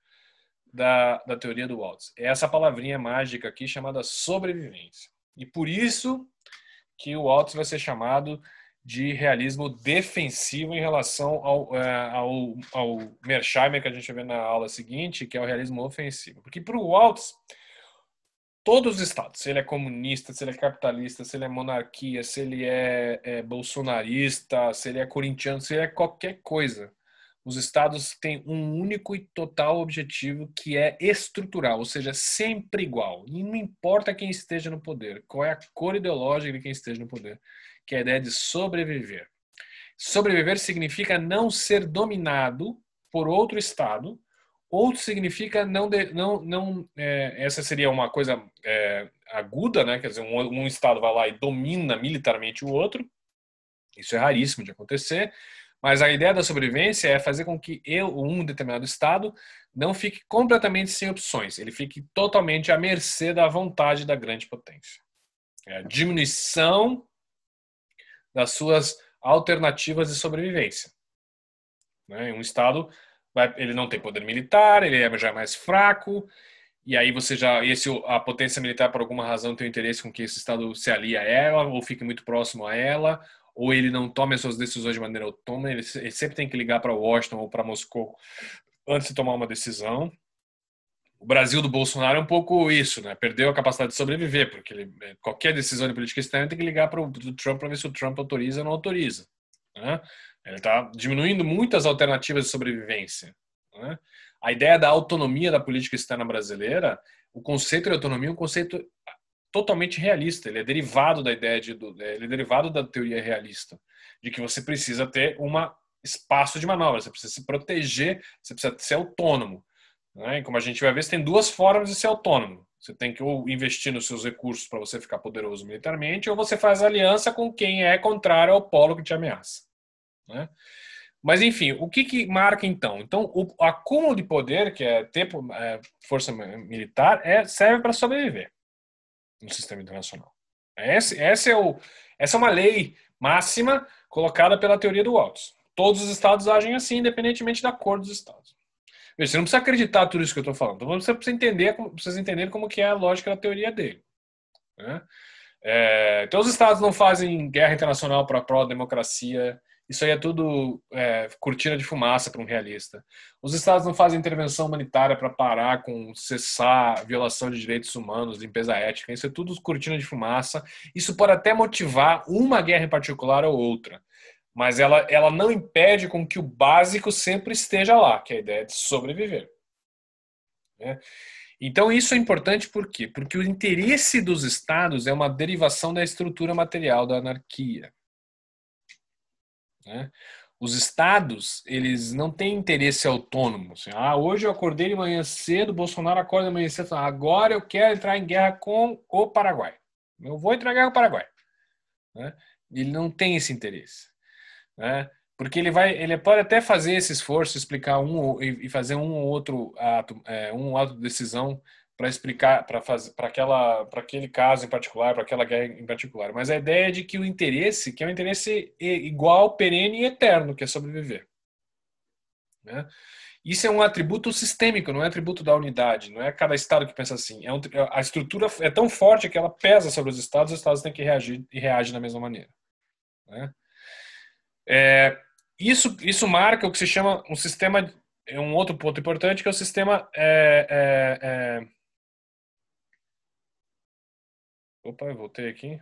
da, da teoria do Waltz. É essa palavrinha mágica aqui chamada sobrevivência. E por isso que o Waltz vai ser chamado de realismo defensivo em relação ao, ao, ao Mearsheimer, que a gente vai ver na aula seguinte, que é o realismo ofensivo. Porque para o Waltz, todos os estados, se ele é comunista, se ele é capitalista, se ele é monarquia, se ele é, é bolsonarista, se ele é corintiano, se ele é qualquer coisa, os estados têm um único e total objetivo que é estrutural, ou seja, sempre igual. E não importa quem esteja no poder, qual é a cor ideológica de quem esteja no poder, que é a ideia de sobreviver. Sobreviver significa não ser dominado por outro estado. Outro significa não, de, não, não é, essa seria uma coisa é, aguda, né? Quer dizer, um, um estado vai lá e domina militarmente o outro. Isso é raríssimo de acontecer. Mas a ideia da sobrevivência é fazer com que eu, um determinado estado, não fique completamente sem opções. Ele fique totalmente à mercê da vontade da grande potência. É a diminuição das suas alternativas de sobrevivência. Né? Um estado ele não tem poder militar, ele é já mais fraco, e aí você já, esse, a potência militar por alguma razão tem interesse com que esse estado se alie a ela, ou fique muito próximo a ela, ou ele não tome as suas decisões de maneira autônoma, ele, ele sempre tem que ligar para Washington ou para Moscou antes de tomar uma decisão. O Brasil do Bolsonaro é um pouco isso, né? Perdeu a capacidade de sobreviver, porque ele, qualquer decisão de política externa tem que ligar para o Trump para ver se o Trump autoriza ou não autoriza, né? Ele está diminuindo muitas alternativas de sobrevivência, né? A ideia da autonomia da política externa brasileira, o conceito de autonomia é um conceito totalmente realista. Ele é derivado da ideia de, ele é derivado da teoria realista, de que você precisa ter um espaço de manobra, você precisa se proteger, você precisa ser autônomo, né? E como a gente vai ver, você tem duas formas de ser autônomo. Você tem que ou investir nos seus recursos para você ficar poderoso militarmente, ou você faz aliança com quem é contrário ao polo que te ameaça. Né? Mas, enfim, o que, que marca então? Então, o acúmulo de poder, que é tempo, é, força militar, é, serve para sobreviver no sistema internacional. Esse, esse é o, essa é uma lei máxima colocada pela teoria do Waltz. Todos os estados agem assim, independentemente da cor dos estados. Você não precisa acreditar tudo isso que eu estou falando. Então, você precisa entender, precisa entender como que é a lógica da teoria dele. Né? É, então, os estados não fazem guerra internacional para a pró-democracia. Isso aí é tudo é, cortina de fumaça para um realista. Os estados não fazem intervenção humanitária para parar com cessar a violação de direitos humanos, limpeza étnica. Isso é tudo cortina de fumaça. Isso pode até motivar uma guerra em particular ou outra. Mas ela, ela não impede com que o básico sempre esteja lá, que é a ideia de sobreviver. Né? Então isso é importante por quê? Porque o interesse dos estados é uma derivação da estrutura material da anarquia. né? Os estados, eles não têm interesse autônomo. Assim, ah, hoje eu acordei de manhã cedo, Bolsonaro acorda de manhã cedo, fala, agora eu quero entrar em guerra com o Paraguai. Eu vou entrar em guerra com o Paraguai. Né? Ele não tem esse interesse. Né? Porque ele vai, ele pode até fazer esse esforço, explicar um e fazer um ou outro ato, é, um ato de decisão para explicar, para fazer, para aquela, para aquele caso em particular, para aquela guerra em particular. Mas a ideia é de que o interesse, que é um interesse igual, perene e eterno, que é sobreviver. Né? Isso é um atributo sistêmico, não é atributo da unidade. Não é cada estado que pensa assim. É um, a estrutura é tão forte que ela pesa sobre os estados. Os estados têm que reagir e reagem da mesma maneira. Né? É, isso, isso marca o que se chama um sistema. É um outro ponto importante que é o sistema. É, é, é... Opa, eu voltei aqui.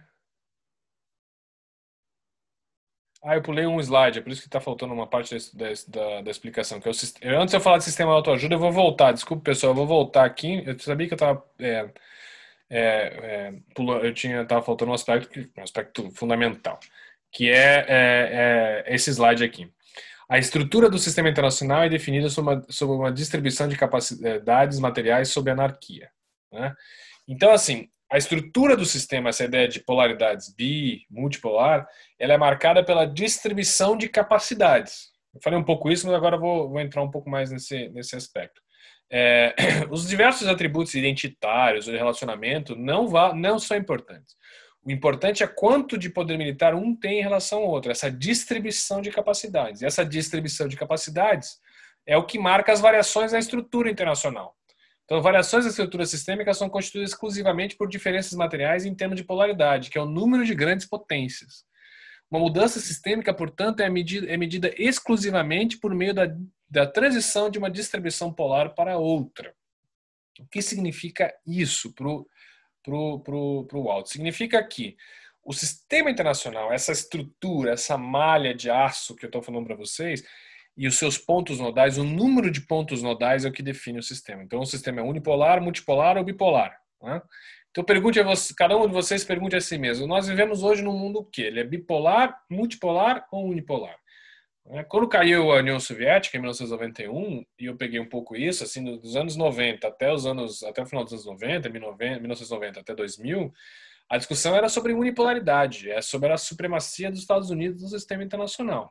Ah, eu pulei um slide, é por isso que está faltando uma parte da, da, da explicação. Que é o, antes de eu falar de sistema de autoajuda, eu vou voltar. Desculpa, pessoal, eu vou voltar aqui. Eu sabia que eu estava. É, é, é, eu tinha, estava faltando um aspecto, um aspecto fundamental, que é, é, é esse slide aqui. A estrutura do sistema internacional é definida sob uma, sob uma distribuição de capacidades materiais sob anarquia. Né? Então, assim, a estrutura do sistema, essa ideia de polaridades bi, multipolar, ela é marcada pela distribuição de capacidades. Eu falei um pouco isso, mas agora vou, vou entrar um pouco mais nesse, nesse aspecto. É, os diversos atributos identitários de relacionamento não, vá, não são importantes. O importante é quanto de poder militar um tem em relação ao outro, essa distribuição de capacidades. E essa distribuição de capacidades é o que marca as variações na estrutura internacional. Então, variações da estrutura sistêmica são constituídas exclusivamente por diferenças materiais em termos de polaridade, que é o número de grandes potências. Uma mudança sistêmica, portanto, é medida, é medida exclusivamente por meio da, da transição de uma distribuição polar para outra. O que significa isso para o pro, pro, pro alto? Significa que o sistema internacional, essa estrutura, essa malha de aço que eu estou falando para vocês, e os seus pontos nodais, o número de pontos nodais é o que define o sistema. Então, o sistema é unipolar, multipolar ou bipolar. Né? Então, pergunte a você, cada um de vocês pergunte a si mesmo. Nós vivemos hoje num mundo o quê? Ele é bipolar, multipolar ou unipolar? Quando caiu a União Soviética, em mil novecentos e noventa e um, e eu peguei um pouco isso, assim, dos anos noventa até, os anos, até o final dos anos noventa, mil novecentos e noventa até dois mil, a discussão era sobre unipolaridade, é sobre a supremacia dos Estados Unidos no sistema internacional.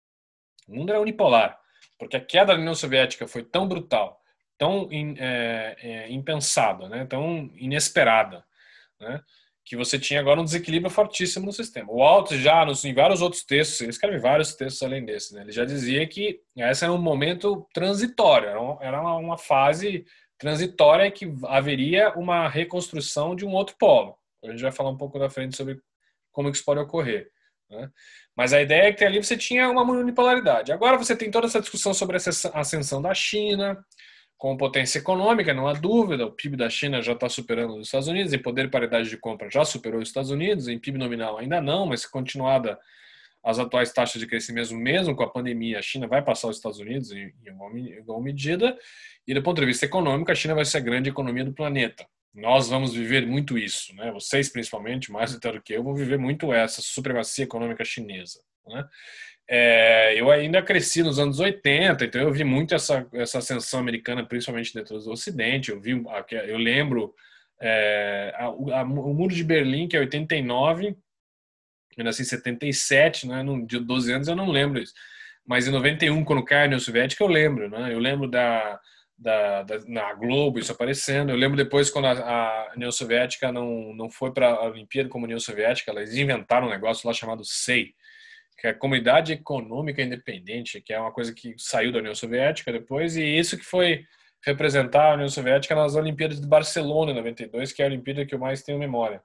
O mundo era unipolar, porque a queda da União Soviética foi tão brutal, tão in, é, é, impensada, né, tão inesperada, né, que você tinha agora um desequilíbrio fortíssimo no sistema. O Walt já, nos, em vários outros textos, ele escreve vários textos além desse, né, ele já dizia que esse era um momento transitório, era uma, uma fase transitória que haveria uma reconstrução de um outro polo. A gente vai falar um pouco da frente sobre como isso pode ocorrer. Né? Mas a ideia é que ali você tinha uma unipolaridade. Agora você tem toda essa discussão sobre a ascensão da China, com potência econômica, não há dúvida. O P I B da China já está superando os Estados Unidos, em poder e paridade de compra já superou os Estados Unidos, em P I B nominal ainda não, mas se continuada as atuais taxas de crescimento, mesmo com a pandemia, a China vai passar os Estados Unidos em igual medida, e do ponto de vista econômico, a China vai ser a grande economia do planeta. Nós vamos viver muito isso, né? Vocês principalmente, mais até do que eu, vão viver muito essa supremacia econômica chinesa, né? É, eu ainda cresci nos anos oitenta, então eu vi muito essa, essa ascensão americana, principalmente dentro do Ocidente. Eu vi, eu lembro é, a, a, o Muro de Berlim, que é oitenta e nove, eu nasci em setenta e sete, né? No, de doze anos eu não lembro isso, mas em noventa e um, quando cai a União Soviética, eu lembro, né? Eu lembro da Da, da, na Globo, isso aparecendo. Eu lembro depois quando a, a União Soviética não, não foi para a Olimpíada como União Soviética, elas inventaram um negócio lá chamado S E I, que é a Comunidade Econômica Independente, que é uma coisa que saiu da União Soviética depois, e isso que foi representar a União Soviética nas Olimpíadas de Barcelona em noventa e dois, que é a Olimpíada que eu mais tenho memória.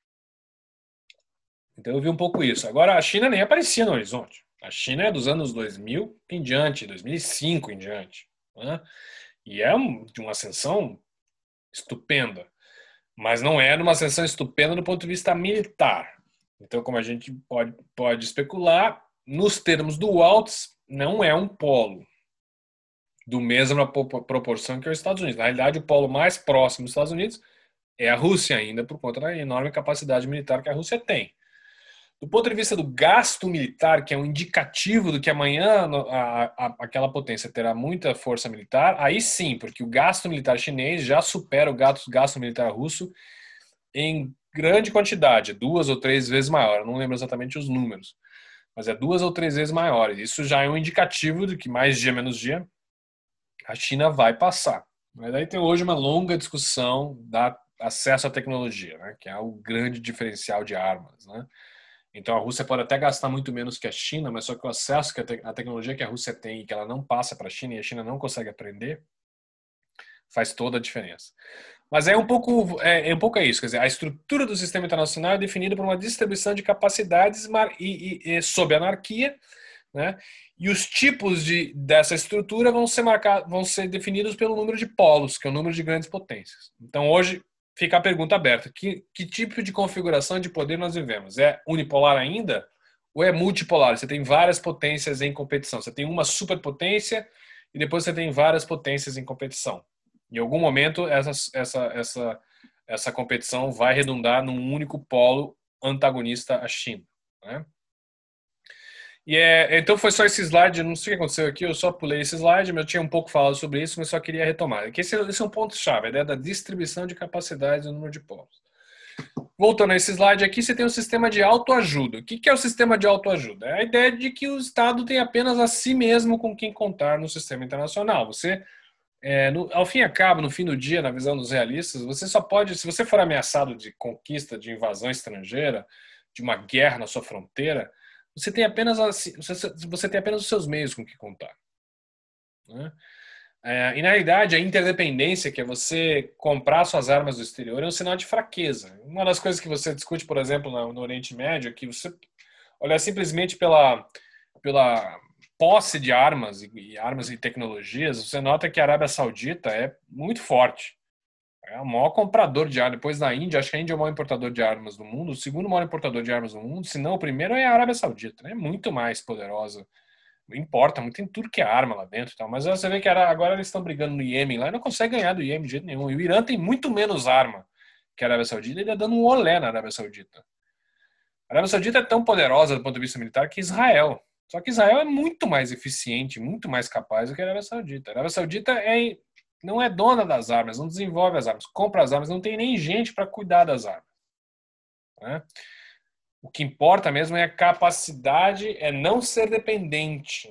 Então eu vi um pouco isso. Agora a China nem aparecia no horizonte. A China é dos anos dois mil em diante, dois mil e cinco em diante, né? E é de uma ascensão estupenda, mas não é uma ascensão estupenda do ponto de vista militar. Então, como a gente pode, pode especular, nos termos do Waltz, não é um polo do mesma proporção que os Estados Unidos. Na realidade, o polo mais próximo dos Estados Unidos é a Rússia ainda, por conta da enorme capacidade militar que a Rússia tem. Do ponto de vista do gasto militar, que é um indicativo do que amanhã a, a, aquela potência terá muita força militar, aí sim, porque o gasto militar chinês já supera o gasto, gasto militar russo em grande quantidade, duas ou três vezes maior. Eu não lembro exatamente os números, mas é duas ou três vezes maior. Isso já é um indicativo de que mais dia menos dia a China vai passar. Mas aí tem hoje uma longa discussão da acesso à tecnologia, né, que é o grande diferencial de armas, né? Então a Rússia pode até gastar muito menos que a China, mas só que o acesso que a, te a tecnologia que a Rússia tem e que ela não passa para a China e a China não consegue aprender, faz toda a diferença. Mas é um pouco é, é um pouco é isso, quer dizer, a estrutura do sistema internacional é definida por uma distribuição de capacidades e, e, e sob anarquia, né? E os tipos de, dessa estrutura vão ser marcados, vão ser definidos pelo número de polos, que é o número de grandes potências. Então hoje fica a pergunta aberta: que, que tipo de configuração de poder nós vivemos? É unipolar ainda ou é multipolar? Você tem várias potências em competição. Você tem uma superpotência e depois você tem várias potências em competição. Em algum momento essa essa essa essa competição vai redundar num único polo antagonista à China, né? E é, então foi só esse slide, não sei o que aconteceu aqui, eu só pulei esse slide, mas eu tinha um pouco falado sobre isso, mas só queria retomar. Que esse, esse é um ponto-chave, a ideia da distribuição de capacidades no número de polos. Voltando a esse slide aqui, você tem o sistema de autoajuda. O que é o sistema de autoajuda? É a ideia de que o Estado tem apenas a si mesmo com quem contar no sistema internacional. Você, é, no, ao fim e ao cabo, no fim do dia, na visão dos realistas, você só pode, se você for ameaçado de conquista, de invasão estrangeira, de uma guerra na sua fronteira, você tem apenas você tem apenas os seus meios com que contar, né? É, e na realidade a interdependência, que é você comprar suas armas do exterior, é um sinal de fraqueza. Uma das coisas que você discute, por exemplo, no, no Oriente Médio, é que você olha simplesmente pela pela posse de armas e, e armas e tecnologias, você nota que a Arábia Saudita é muito forte. É o maior comprador de armas. Depois da Índia, acho que a Índia é o maior importador de armas do mundo. O segundo maior importador de armas do mundo, se não o primeiro, é a Arábia Saudita. É, né? Muito mais poderosa. Importa, muito, tem tudo que é arma lá dentro. E tal. Mas você vê que agora eles estão brigando no Iêmen lá e não conseguem ganhar do Iêmen de jeito nenhum. E o Irã tem muito menos arma que a Arábia Saudita e ele está dando um olé na Arábia Saudita. A Arábia Saudita é tão poderosa do ponto de vista militar que Israel. Só que Israel é muito mais eficiente, muito mais capaz do que a Arábia Saudita. A Arábia Saudita é não é dona das armas, não desenvolve as armas, compra as armas, não tem nem gente para cuidar das armas, né? O que importa mesmo é a capacidade, é não ser dependente.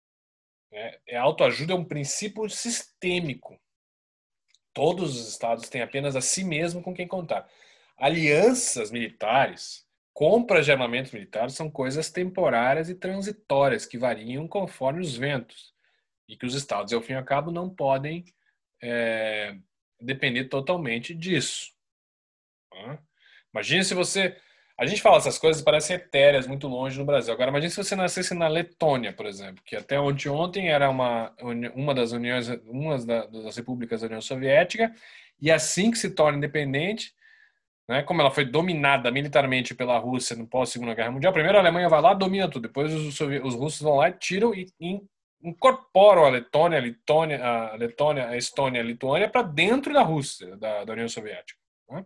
É, é autoajuda, é um princípio sistêmico. Todos os estados têm apenas a si mesmo com quem contar. Alianças militares, compras de armamentos militares são coisas temporárias e transitórias que variam conforme os ventos e que os estados, ao fim e ao cabo, não podem É, depender totalmente disso. Tá? Imagine se você. A gente fala essas coisas parecem etéreas, muito longe no Brasil. Agora, imagine se você nascesse na Letônia, por exemplo, que até ontem, ontem era uma, uma das uniões, uma das repúblicas da União Soviética, e assim que se torna independente, né, como ela foi dominada militarmente pela Rússia no pós-Segunda Guerra Mundial, primeiro a Alemanha vai lá, domina tudo, depois os, os russos vão lá, tiram e, e incorporam a Letônia, a Letônia, a Letônia, a Estônia, a Lituânia para dentro da Rússia, da, da União Soviética, né?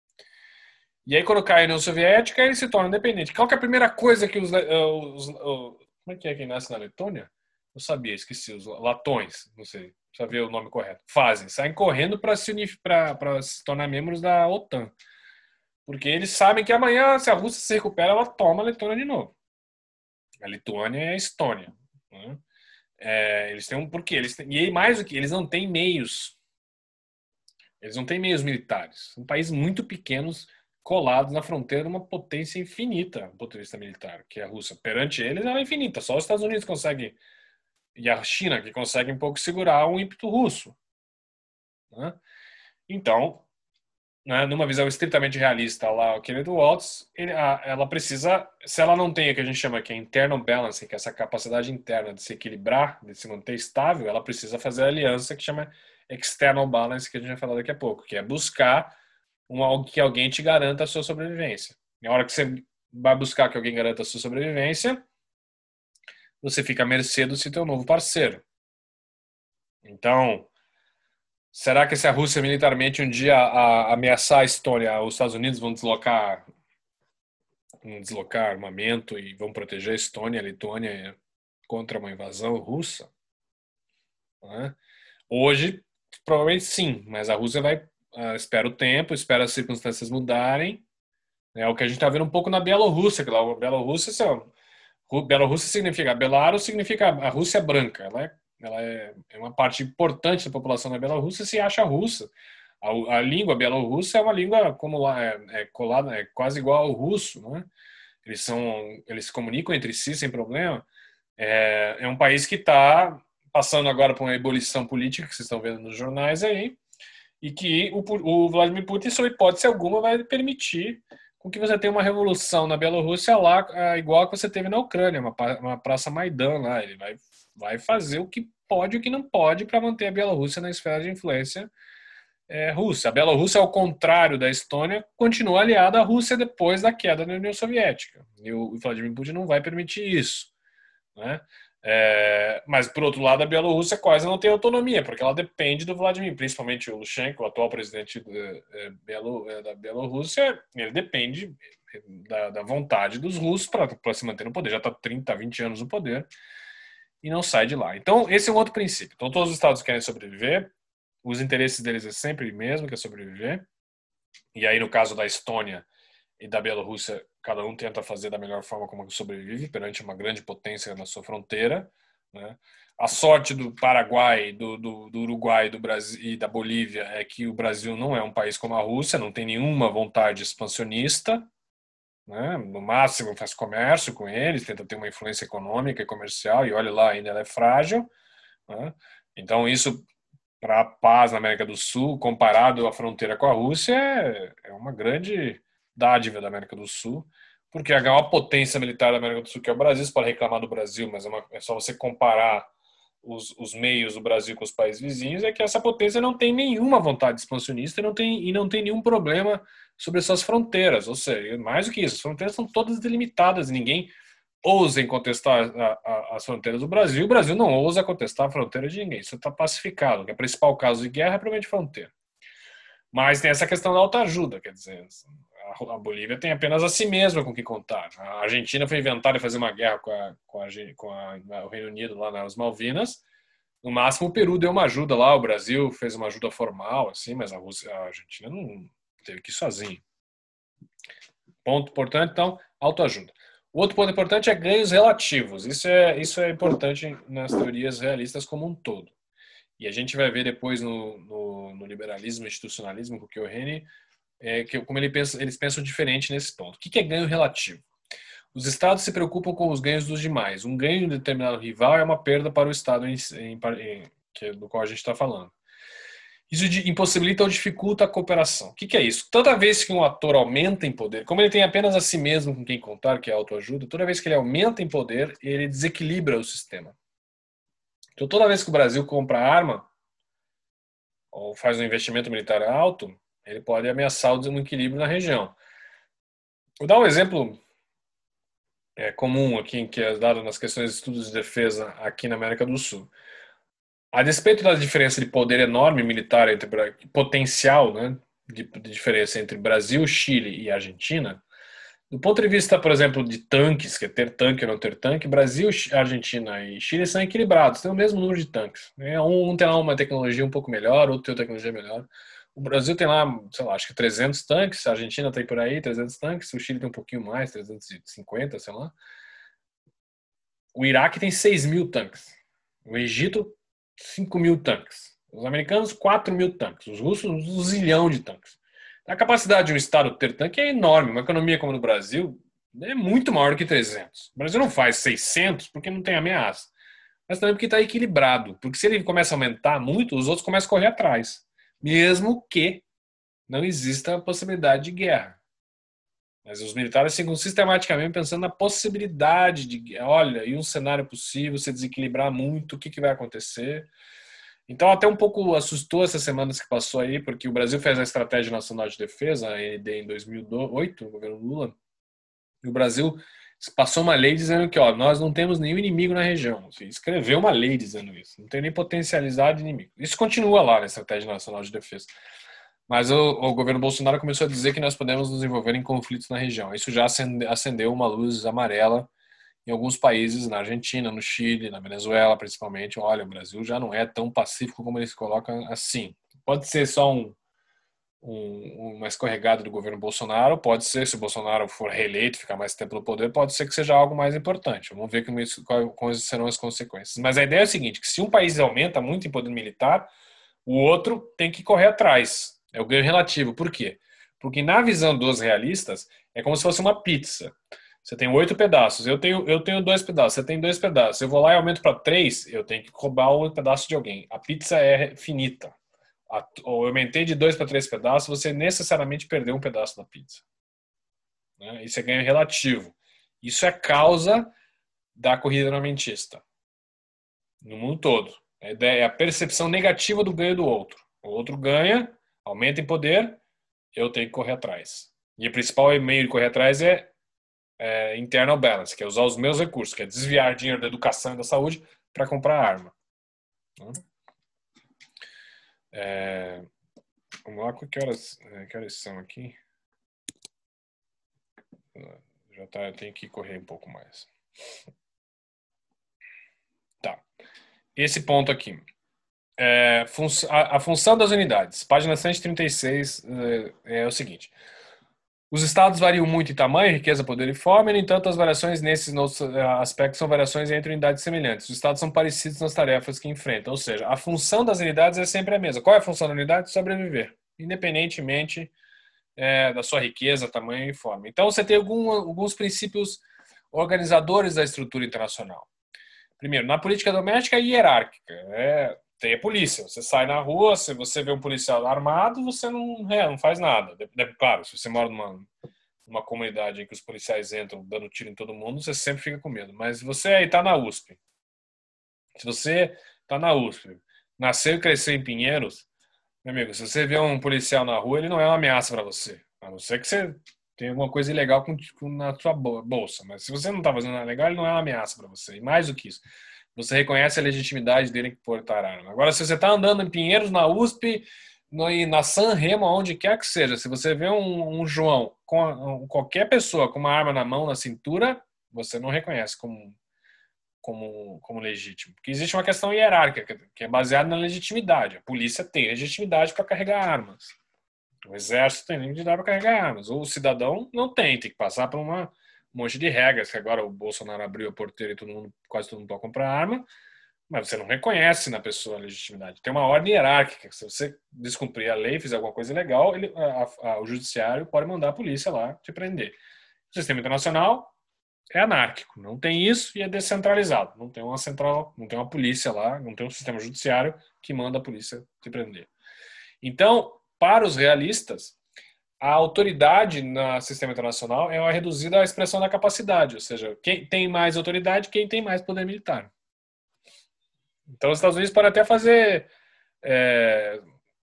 E aí quando cai a União Soviética, eles se tornam independentes. Qual que é a primeira coisa que os, os, os como é que é quem nasce na Letônia? Eu sabia, esqueci, os latões, não sei, sabia o nome correto. Fazem, saem correndo para se unir, para se tornar membros da OTAN. Porque eles sabem que amanhã, se a Rússia se recupera, ela toma a Letônia de novo. A Lituânia é a Estônia, né? É, eles têm um porquê. Eles têm, e mais do que eles não têm meios. Eles não têm meios militares. São países muito pequenos colados na fronteira de uma potência infinita do ponto de vista militar, que é a Rússia. Perante eles, ela é infinita. Só os Estados Unidos conseguem, e a China, que conseguem um pouco segurar um ímpeto russo, né? Então, né, numa visão estritamente realista lá, o Kenneth Waltz, ele, a, ela precisa, se ela não tem o que a gente chama que é internal balancing, que é essa capacidade interna de se equilibrar, de se manter estável, ela precisa fazer a aliança que chama external balance, que a gente vai falar daqui a pouco, que é buscar uma, que alguém te garanta a sua sobrevivência. Na hora que você vai buscar que alguém garanta a sua sobrevivência, você fica à mercê do seu novo parceiro. Então, será que se a Rússia militarmente um dia a, a ameaçar a Estônia, os Estados Unidos vão deslocar um deslocar armamento e vão proteger a Estônia, a Lituânia contra uma invasão russa, né? Hoje, provavelmente sim, mas a Rússia vai, uh, espera o tempo, espera as circunstâncias mudarem. É o que a gente está vendo um pouco na Bielorrússia, que lá a Bielorrússia, Bielorrússia significa, Belarus significa a Rússia branca, ela é, ela é, é uma parte importante da população da Bielorrússia se acha russa. A, a língua bielorrussa é uma língua como lá é, é colada, é quase igual ao russo, né? Eles são, eles se comunicam entre si sem problema. É, é um país que está passando agora por uma ebulição política que vocês estão vendo nos jornais aí, e que o, o Vladimir Putin, sob hipótese alguma, vai permitir com que você tenha uma revolução na Bielorrússia lá, igual a que você teve na Ucrânia, uma, uma praça Maidan lá. Ele vai, vai fazer o que pode e o que não pode para manter a Bielorrússia na esfera de influência é, russa. A Bielorrússia, ao contrário da Estônia, continua aliada à Rússia depois da queda da União Soviética. E o, o Vladimir Putin não vai permitir isso, né? É, mas, por outro lado, a Bielorrússia quase não tem autonomia, porque ela depende do Vladimir, principalmente o Lukashenko, o atual presidente da Bielorrússia, ele depende da, da vontade dos russos para se manter no poder. Já está trinta, vinte anos no poder e não sai de lá. Então, esse é um outro princípio. Então, todos os estados querem sobreviver, os interesses deles é sempre o mesmo, que é sobreviver. E aí, no caso da Estônia e da Bielorrússia, cada um tenta fazer da melhor forma como sobrevive perante uma grande potência na sua fronteira, né? A sorte do Paraguai, do, do, do Uruguai, do Brasil e da Bolívia é que o Brasil não é um país como a Rússia, não tem nenhuma vontade expansionista, né? No máximo faz comércio com eles, tenta ter uma influência econômica e comercial, e olha lá, ainda ela é frágil, né? Então isso, para a paz na América do Sul, comparado à fronteira com a Rússia, é, é uma grande dádiva da América do Sul, porque a maior potência militar da América do Sul, que é o Brasil, você pode reclamar do Brasil, mas é, uma, é só você comparar os, os meios do Brasil com os países vizinhos, é que essa potência não tem nenhuma vontade expansionista e não tem, e não tem nenhum problema sobre suas fronteiras. Ou seja, mais do que isso, as fronteiras são todas delimitadas, ninguém ousa contestar a, a, as fronteiras do Brasil, o Brasil não ousa contestar a fronteira de ninguém, isso está pacificado, que é o principal caso de guerra é provavelmente fronteira. Mas tem essa questão da autoajuda, quer dizer, a Bolívia tem apenas a si mesma com que contar. A Argentina foi inventada de fazer uma guerra com, a, com, a, com a, o Reino Unido lá nas Malvinas. No máximo o Peru deu uma ajuda lá, o Brasil fez uma ajuda formal, assim, mas a, Rússia, a Argentina não teve que ir sozinho. Ponto importante, então, autoajuda. O outro ponto importante é ganhos relativos. Isso é, isso é importante nas teorias realistas como um todo. E a gente vai ver depois no, no, no liberalismo e institucionalismo, com o Keohane, é, que, como ele pensa, eles pensam diferente nesse ponto. O que é ganho relativo? Os estados se preocupam com os ganhos dos demais. Um ganho de determinado rival é uma perda para o estado em, em, em, que é do qual a gente está falando. Isso de, impossibilita ou dificulta a cooperação. O que, que é isso? Toda vez que um ator aumenta em poder, como ele tem apenas a si mesmo com quem contar, que é a autoajuda, toda vez que ele aumenta em poder, ele desequilibra o sistema. Então, toda vez que o Brasil compra arma ou faz um investimento militar alto, ele pode ameaçar o equilíbrio na região. Vou dar um exemplo é, comum aqui, que é dado nas questões de estudos de defesa aqui na América do Sul. A despeito da diferença de poder enorme militar, entre potencial, né, de, de diferença entre Brasil, Chile e Argentina, do ponto de vista, por exemplo, de tanques, que é ter tanque ou não ter tanque, Brasil, Argentina e Chile são equilibrados, têm o mesmo número de tanques. Um tem lá uma tecnologia um pouco melhor, outro tem uma tecnologia melhor. O Brasil tem lá, sei lá, acho que trezentos tanques, a Argentina tem por aí trezentos tanques, o Chile tem um pouquinho mais, trezentos e cinquenta, sei lá. O Iraque tem seis mil tanques. O Egito, cinco mil tanques. Os americanos, quatro mil tanques. Os russos, um zilhão de tanques. A capacidade de um estado ter tanque é enorme. Uma economia como a do Brasil é muito maior que trezentos. O Brasil não faz seiscentos porque não tem ameaça. Mas também porque está equilibrado. Porque se ele começa a aumentar muito, os outros começam a correr atrás. Mesmo que não exista a possibilidade de guerra. Mas os militares ficam sistematicamente pensando na possibilidade de guerra. Olha, e um cenário possível, se desequilibrar muito, o que, que vai acontecer? Então, até um pouco assustou essas semanas que passou aí, porque o Brasil fez a Estratégia Nacional de Defesa, a N D, em dois mil e oito, no governo Lula, e o Brasil passou uma lei dizendo que ó, nós não temos nenhum inimigo na região. Escreveu uma lei dizendo isso. Não tem nem potencialidade de inimigo. Isso continua lá na Estratégia Nacional de Defesa. Mas o, o governo Bolsonaro começou a dizer que nós podemos nos envolver em conflitos na região. Isso já acende, acendeu uma luz amarela em alguns países, na Argentina, no Chile, na Venezuela, principalmente. Olha, o Brasil já não é tão pacífico como eles colocam assim. Pode ser só um, um, uma escorregada do governo Bolsonaro, pode ser, se o Bolsonaro for reeleito, ficar mais tempo no poder, pode ser que seja algo mais importante. Vamos ver como isso, quais serão as consequências. Mas a ideia é a seguinte, que se um país aumenta muito em poder militar, o outro tem que correr atrás. É o ganho relativo. Por quê? Porque na visão dos realistas, é como se fosse uma pizza. Você tem oito pedaços, eu tenho, eu tenho dois pedaços, você tem dois pedaços. Eu vou lá e aumento para três, eu tenho que roubar um pedaço de alguém. A pizza é finita. Ou eu aumentei de dois para três pedaços, você necessariamente perdeu um pedaço da pizza. Né? Isso é ganho relativo. Isso é causa da corrida armamentista. No mundo todo. A ideia é a percepção negativa do ganho do outro. O outro ganha, aumenta em poder, eu tenho que correr atrás. E o principal meio de correr atrás é, é internal balance, que é usar os meus recursos, que é desviar dinheiro da educação e da saúde para comprar arma. É, vamos lá, que horas, que horas são aqui? Já tá, eu tenho que correr um pouco mais. Tá. Esse ponto aqui. É, a, a função das unidades. Página cento e trinta e seis é, é o seguinte. Os estados variam muito em tamanho, riqueza, poder e fome, no entanto, as variações nesses aspectos são variações entre unidades semelhantes. Os estados são parecidos nas tarefas que enfrentam, ou seja, a função das unidades é sempre a mesma. Qual é a função da unidade? Sobreviver, independentemente é, da sua riqueza, tamanho e fome. Então, você tem algum, alguns princípios organizadores da estrutura internacional. Primeiro, na política doméstica é hierárquica. É, tem a polícia. Você sai na rua, se você vê um policial armado, você não, é, não faz nada. Claro, se você mora numa, numa comunidade em que os policiais entram dando tiro em todo mundo, você sempre fica com medo. Mas você aí está na U S P. Se você está na U S P, nasceu e cresceu em Pinheiros, meu amigo, se você vê um policial na rua, ele não é uma ameaça para você. A não ser que você tenha alguma coisa ilegal com, com, na sua bolsa. Mas se você não está fazendo nada legal, ele não é uma ameaça para você. E mais do que isso, você reconhece a legitimidade dele em portar arma. Agora, se você está andando em Pinheiros, na U S P, no, na San Remo, onde quer que seja, se você vê um, um João, com a, qualquer pessoa com uma arma na mão, na cintura, você não reconhece como, como, como legítimo. Porque existe uma questão hierárquica, que é baseada na legitimidade. A polícia tem legitimidade para carregar armas. O exército tem legitimidade para carregar armas. O cidadão não tem, tem que passar por uma, um monte de regras, que agora o Bolsonaro abriu a porteira e todo mundo, quase todo mundo pode comprar arma, mas você não reconhece na pessoa a legitimidade. Tem uma ordem hierárquica. Se você descumprir a lei, fizer alguma coisa ilegal, ele, a, a, o judiciário pode mandar a polícia lá te prender. O sistema internacional é anárquico, não tem isso e é descentralizado. Não tem uma central, não tem uma polícia lá, não tem um sistema judiciário que manda a polícia te prender. Então, para os realistas, a autoridade no sistema internacional é reduzida à expressão da capacidade, ou seja, quem tem mais autoridade, quem tem mais poder militar. Então, os Estados Unidos podem até fazer é,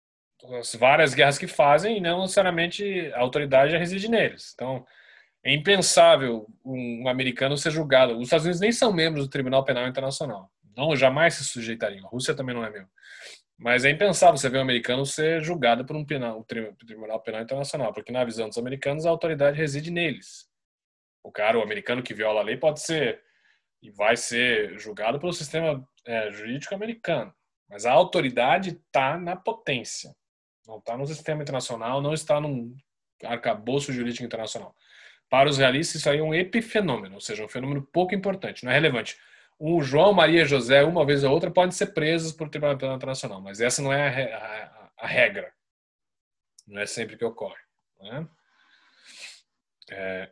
as várias guerras que fazem e não necessariamente a autoridade já reside neles. Então, é impensável um americano ser julgado. Os Estados Unidos nem são membros do Tribunal Penal Internacional. Não, jamais se sujeitariam. A Rússia também não é membro. Mas é impensável você ver um americano ser julgado por um, penal, um Tribunal Penal Internacional, porque na visão dos americanos a autoridade reside neles. O cara, o americano que viola a lei pode ser e vai ser julgado pelo sistema é, jurídico americano. Mas a autoridade está na potência. Não está no sistema internacional, não está num arcabouço jurídico internacional. Para os realistas, isso aí é um epifenômeno, ou seja, um fenômeno pouco importante, não é relevante. O João, Maria, José, uma vez ou outra, podem ser presos por Tribunal Penal Internacional, mas essa não é a, a, a regra. Não é sempre que ocorre. Né? É...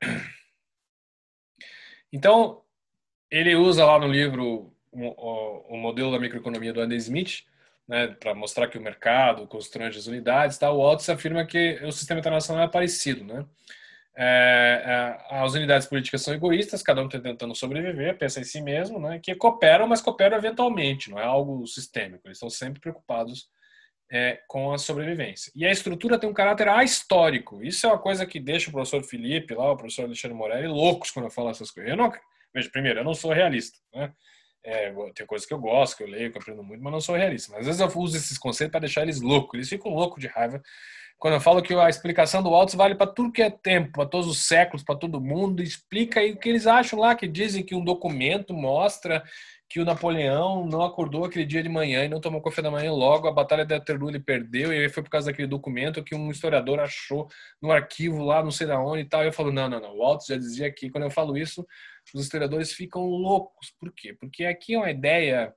Então, ele usa lá no livro o, o, o modelo da microeconomia do Adam Smith, né, para mostrar que o mercado constrange as unidades. Tá? O Otis afirma que o sistema internacional é parecido. Né? É, é, as unidades políticas são egoístas, cada um está tentando sobreviver, pensa em si mesmo, né, que cooperam, mas cooperam eventualmente, não é algo sistêmico. Eles estão sempre preocupados é, com a sobrevivência. E a estrutura tem um caráter ahistórico. Isso é uma coisa que deixa o professor Felipe, lá, o professor Alexandre Morelli, loucos quando eu falo essas coisas. Eu não, veja, primeiro, eu não sou realista. Né? É, tem coisas que eu gosto, que eu leio, que eu aprendo muito, mas não sou realista. Mas às vezes eu uso esses conceitos para deixar eles loucos. Eles ficam loucos de raiva quando eu falo que a explicação do Waltz vale para tudo que é tempo, para todos os séculos, para todo mundo. Explica aí o que eles acham lá, que dizem que um documento mostra que o Napoleão não acordou aquele dia de manhã e não tomou café da manhã logo, a Batalha de Waterloo ele perdeu, e aí foi por causa daquele documento que um historiador achou no arquivo lá, não sei da onde e tal. E eu falo, não, não, não, o Waltz já dizia aqui, quando eu falo isso, os historiadores ficam loucos. Por quê? Porque aqui é uma ideia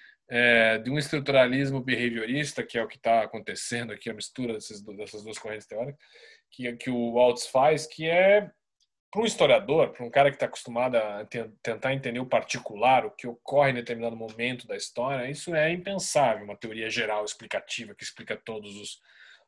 é, de um estruturalismo behaviorista, que é o que está acontecendo aqui, a mistura dessas, dessas duas correntes teóricas, que, que o Waltz faz, que é, para um historiador, para um cara que está acostumado a te, tentar entender o particular, o que ocorre em determinado momento da história, isso é impensável, uma teoria geral explicativa que explica todos os,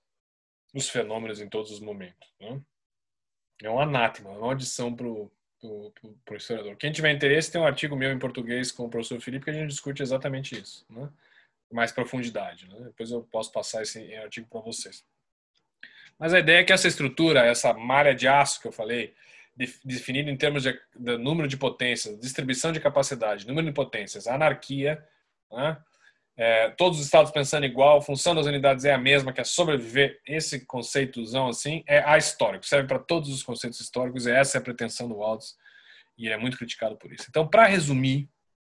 os fenômenos em todos os momentos. Né? É um anátema, uma maldição para o para o historiador. Quem tiver interesse, tem um artigo meu em português com o professor Felipe que a gente discute exatamente isso, né? Com mais profundidade. Né? Depois eu posso passar esse artigo para vocês. Mas a ideia é que essa estrutura, essa malha de aço que eu falei, definida em termos de, de número de potências, distribuição de capacidade, número de potências, anarquia, né? É, todos os estados pensando igual, a função das unidades é a mesma, que é sobreviver. Esse conceitozão assim é ahistórico, serve para todos os conceitos históricos, e essa é a pretensão do Waltz, e ele é muito criticado por isso. Então, para resumir,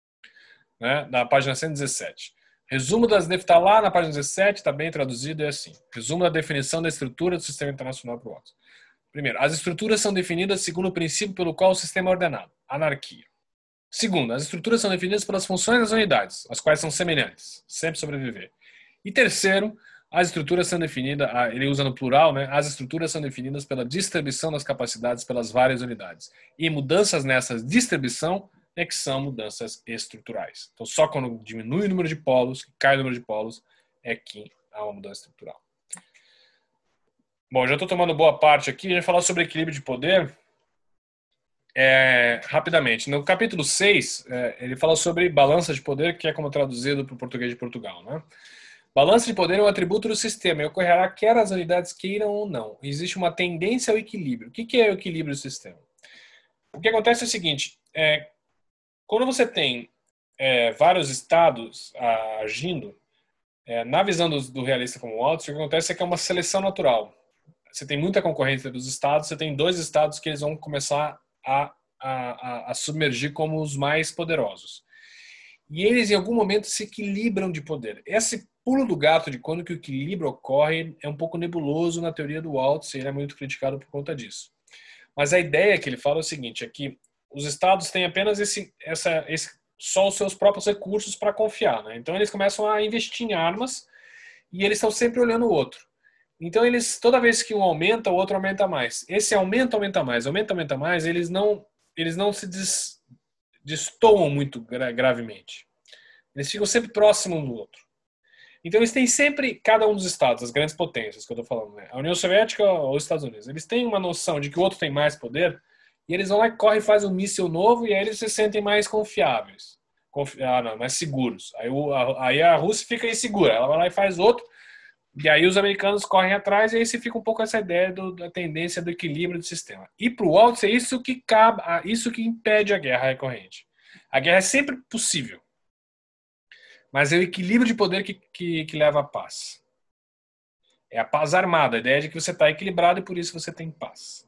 né, na página cento e dezessete, resumo das está lá na página dezessete, está bem traduzido, é assim: resumo da definição da estrutura do sistema internacional para o Waltz. Primeiro, as estruturas são definidas segundo o princípio pelo qual o sistema é ordenado, anarquia. Segundo, as estruturas são definidas pelas funções das unidades, as quais são semelhantes, sempre sobreviver. E terceiro, as estruturas são definidas, ele usa no plural, né? As estruturas são definidas pela distribuição das capacidades pelas várias unidades. E mudanças nessa distribuição é que são mudanças estruturais. Então, só quando diminui o número de polos, cai o número de polos, é que há uma mudança estrutural. Bom, já estou tomando boa parte aqui, a gente vai falar sobre equilíbrio de poder. É, rapidamente, no capítulo seis, é, ele fala sobre balança de poder, que é como traduzido para o português de Portugal. Né? Balança de poder é um atributo do sistema e ocorrerá quer as unidades queiram ou não. Existe uma tendência ao equilíbrio. O que é o equilíbrio do sistema? O que acontece é o seguinte, é, quando você tem é, vários estados a, agindo, é, na visão do, do realista como Waltz, o que acontece é que é uma seleção natural. Você tem muita concorrência dos estados, você tem dois estados que eles vão começar A, a, a submergir como os mais poderosos. E eles, em algum momento, se equilibram de poder. Esse pulo do gato de quando que o equilíbrio ocorre é um pouco nebuloso na teoria do Waltz, e ele é muito criticado por conta disso. Mas a ideia que ele fala é o seguinte, é que os estados têm apenas esse, essa, esse, só os seus próprios recursos para confiar. Né? Então, eles começam a investir em armas e eles estão sempre olhando o outro. Então, eles, toda vez que um aumenta, o outro aumenta mais. Esse aumenta, aumenta mais, aumenta, aumenta mais, eles não, eles não se des, destoam muito gra, gravemente. Eles ficam sempre próximos um do outro. Então, eles têm sempre, cada um dos estados, as grandes potências que eu estou falando, né? A União Soviética ou os Estados Unidos, eles têm uma noção de que o outro tem mais poder e eles vão lá e correm e fazem um míssil novo e aí eles se sentem mais confiáveis. Confi, ah, não, mais seguros. Aí, o, a, aí a Rússia fica insegura, ela vai lá e faz outro. E aí os americanos correm atrás e aí se fica um pouco essa ideia do, da tendência do equilíbrio do sistema. E para o Waltz é isso que cabe, isso que impede a guerra recorrente. A guerra é sempre possível, mas é o equilíbrio de poder que, que, que leva à paz. É a paz armada, a ideia de que você está equilibrado e por isso você tem paz.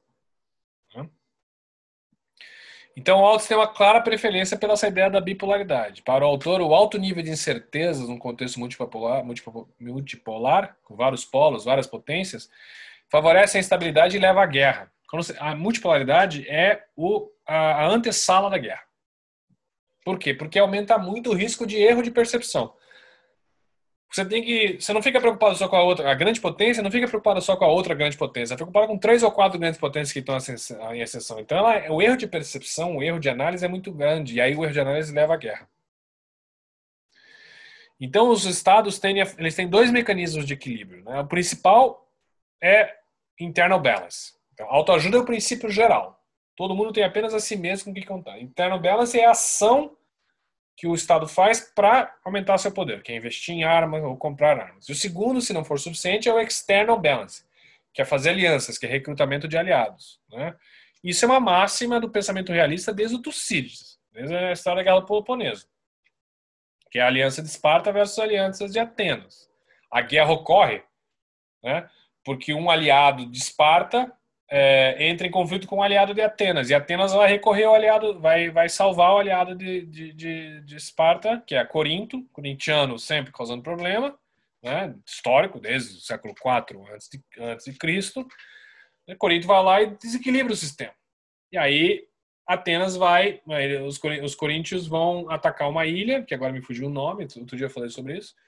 Então, o Waltz tem uma clara preferência pela essa ideia da bipolaridade. Para o autor, o alto nível de incertezas num contexto multipolar, multipolar, com vários polos, várias potências, favorece a instabilidade e leva à guerra. A multipolaridade é o, a, a antessala da guerra. Por quê? Porque aumenta muito o risco de erro de percepção. Você tem que, você não fica preocupado só com a outra, a grande potência não fica preocupado só com a outra grande potência, fica preocupado com três ou quatro grandes potências que estão em ascensão. Então, ela, o erro de percepção, o erro de análise é muito grande, e aí o erro de análise leva à guerra. Então, os estados têm, eles têm dois mecanismos de equilíbrio. Né? O principal é internal balance. Então, autoajuda é o princípio geral. Todo mundo tem apenas a si mesmo com o que contar. Internal balance é a ação que o Estado faz para aumentar seu poder, que é investir em armas ou comprar armas. E o segundo, se não for suficiente, é o external balance, que é fazer alianças, que é recrutamento de aliados. Né? Isso é uma máxima do pensamento realista desde o Tucídides, desde a história da Guerra Peloponesa. que é a aliança de Esparta versus a aliança de Atenas. A guerra ocorre, né, porque um aliado de Esparta é, entra em conflito com um aliado de Atenas, e Atenas vai recorrer ao aliado, vai, vai salvar o aliado de, de, de, de Esparta, que é Corinto, corintiano sempre causando problema, né, histórico, desde o século quatro antes de, antes de Cristo. Corinto vai lá e desequilibra o sistema. E aí Atenas vai, os, os coríntios vão atacar uma ilha, que agora me fugiu o nome, outro dia eu falei sobre isso,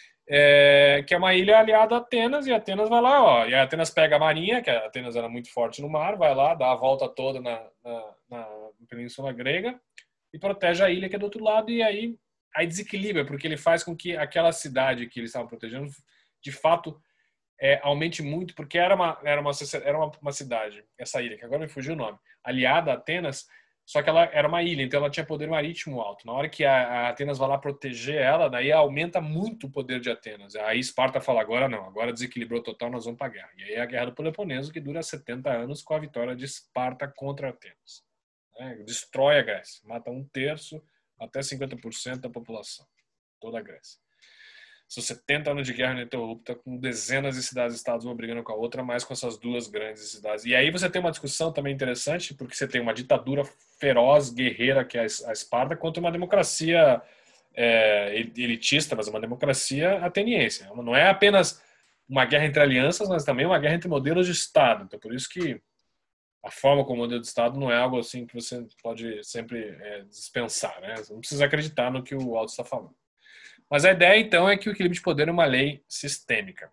é, que é uma ilha aliada a Atenas, e Atenas vai lá, ó, e Atenas pega a marinha, que a Atenas era muito forte no mar, vai lá, dá a volta toda na, na, na Península Grega e protege a ilha que é do outro lado, e aí, aí desequilibra, porque ele faz com que aquela cidade que eles estavam protegendo, de fato, é, aumente muito, porque era uma, era, uma, era uma, uma cidade, essa ilha, que agora me fugiu o nome, aliada a Atenas, só que ela era uma ilha, então ela tinha poder marítimo alto. Na hora que a, a Atenas vai lá proteger ela, daí aumenta muito o poder de Atenas. Aí Esparta fala, agora não, agora desequilibrou total, nós vamos para a guerra. E aí é a Guerra do Peloponeso, que dura setenta anos com a vitória de Esparta contra Atenas. É, destrói a Grécia, mata um terço até cinquenta por cento da população, toda a Grécia. São setenta anos de guerra ininterrupta, com dezenas de cidades-estados uma brigando com a outra, mais com essas duas grandes cidades. E aí você tem uma discussão também interessante, porque você tem uma ditadura feroz, guerreira, que é a Esparta, contra uma democracia é, elitista, mas uma democracia ateniense. Não é apenas uma guerra entre alianças, mas também uma guerra entre modelos de Estado. Então, por isso que a forma como o modelo de Estado não é algo assim que você pode sempre é, dispensar, né? Você não precisa acreditar no que o Aldo está falando. Mas a ideia, então, é que o equilíbrio de poder é uma lei sistêmica.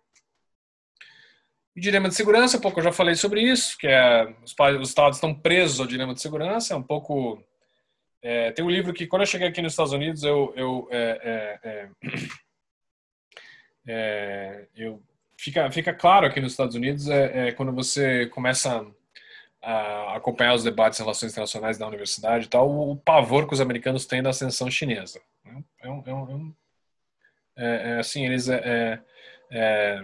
E dilema de segurança, um pouco eu já falei sobre isso, que é, os, os estados estão presos ao dilema de segurança, é um pouco... É, tem um livro que, quando eu cheguei aqui nos Estados Unidos, eu... eu, é, é, é, eu fica, fica claro aqui nos Estados Unidos, é, é quando você começa a acompanhar os debates em relações internacionais da universidade e tal, o, o pavor que os americanos têm da ascensão chinesa. É um... É um, é um É, é, assim, eles é, é,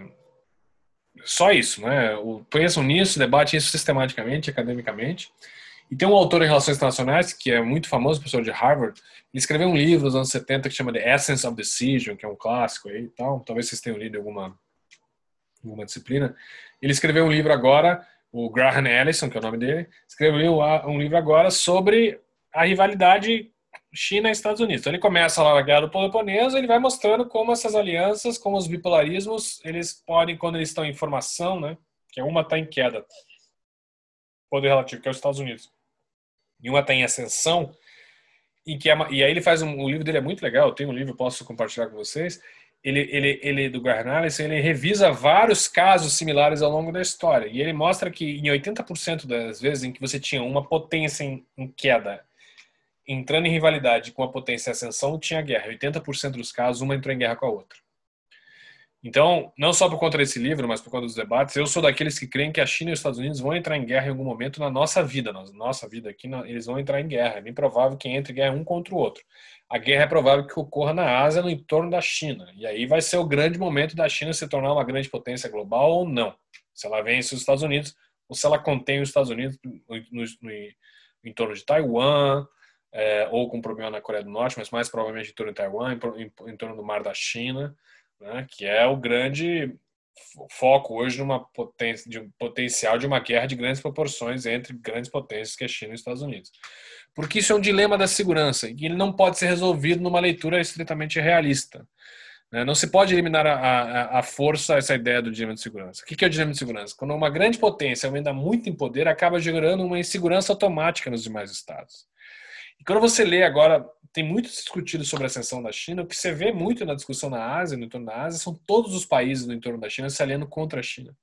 só isso, né? O, pensam nisso, debatem isso sistematicamente, academicamente. E tem um autor em relações internacionais que é muito famoso, professor de Harvard. Ele escreveu um livro nos anos setenta que chama The Essence of Decision, que é um clássico aí, e tal. Talvez vocês tenham lido em alguma alguma disciplina. Ele escreveu um livro agora, o Graham Allison, que é o nome dele, escreveu um livro agora sobre a rivalidade China e Estados Unidos. Então ele começa lá na Guerra do Peloponeso, ele vai mostrando como essas alianças, como os bipolarismos, eles podem, quando eles estão em formação, né, que uma está em queda, poder relativo, que é os Estados Unidos, e uma está em ascensão, em que é, e aí ele faz um, o livro dele é muito legal, eu tenho um livro, posso compartilhar com vocês. Ele, ele, ele do Graham Allison, ele revisa vários casos similares ao longo da história, e ele mostra que em oitenta por cento das vezes em que você tinha uma potência em, em queda entrando em rivalidade com a potência em ascensão, tinha guerra. oitenta por cento dos casos, uma entrou em guerra com a outra. Então, não só por conta desse livro, mas por conta dos debates, eu sou daqueles que creem que a China e os Estados Unidos vão entrar em guerra em algum momento na nossa vida. Na nossa vida aqui, eles vão entrar em guerra. É bem provável que entre em guerra um contra o outro. A guerra é provável que ocorra na Ásia, no entorno da China. E aí vai ser o grande momento da China se tornar uma grande potência global ou não. Se ela vence os Estados Unidos ou se ela contém os Estados Unidos no, no, no, em torno de Taiwan, é, ou com problema na Coreia do Norte, mas mais provavelmente em torno de Taiwan, em, em, em torno do Mar da China, né, que é o grande foco hoje numa potência, de um potencial de uma guerra de grandes proporções entre grandes potências que é a China e os Estados Unidos. Porque isso é um dilema da segurança e ele não pode ser resolvido numa leitura estritamente realista. Né? Não se pode eliminar a, a, a força essa ideia do dilema de segurança. O que é o dilema de segurança? Quando uma grande potência aumenta muito em poder, acaba gerando uma insegurança automática nos demais estados. E quando você lê agora, tem muito discutido sobre a ascensão da China, o que você vê muito na discussão na Ásia, no entorno da Ásia, são todos os países no entorno da China se aliando contra a China.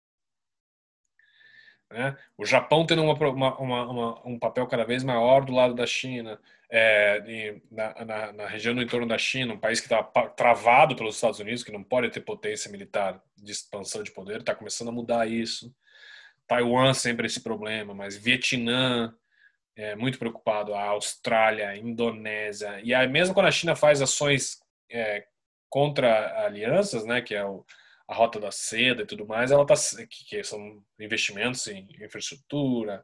Né? O Japão tendo uma, uma, uma, um papel cada vez maior do lado da China, é, de, na, na, na região no entorno da China, um país que está travado pelos Estados Unidos, que não pode ter potência militar de expansão de poder, está começando a mudar isso. Taiwan sempre esse problema, mas Vietnã, é, muito preocupado, a Austrália, a Indonésia, e aí, mesmo quando a China faz ações é, contra alianças, né, que é o, a Rota da Seda e tudo mais, ela tá, que, que são investimentos em infraestrutura,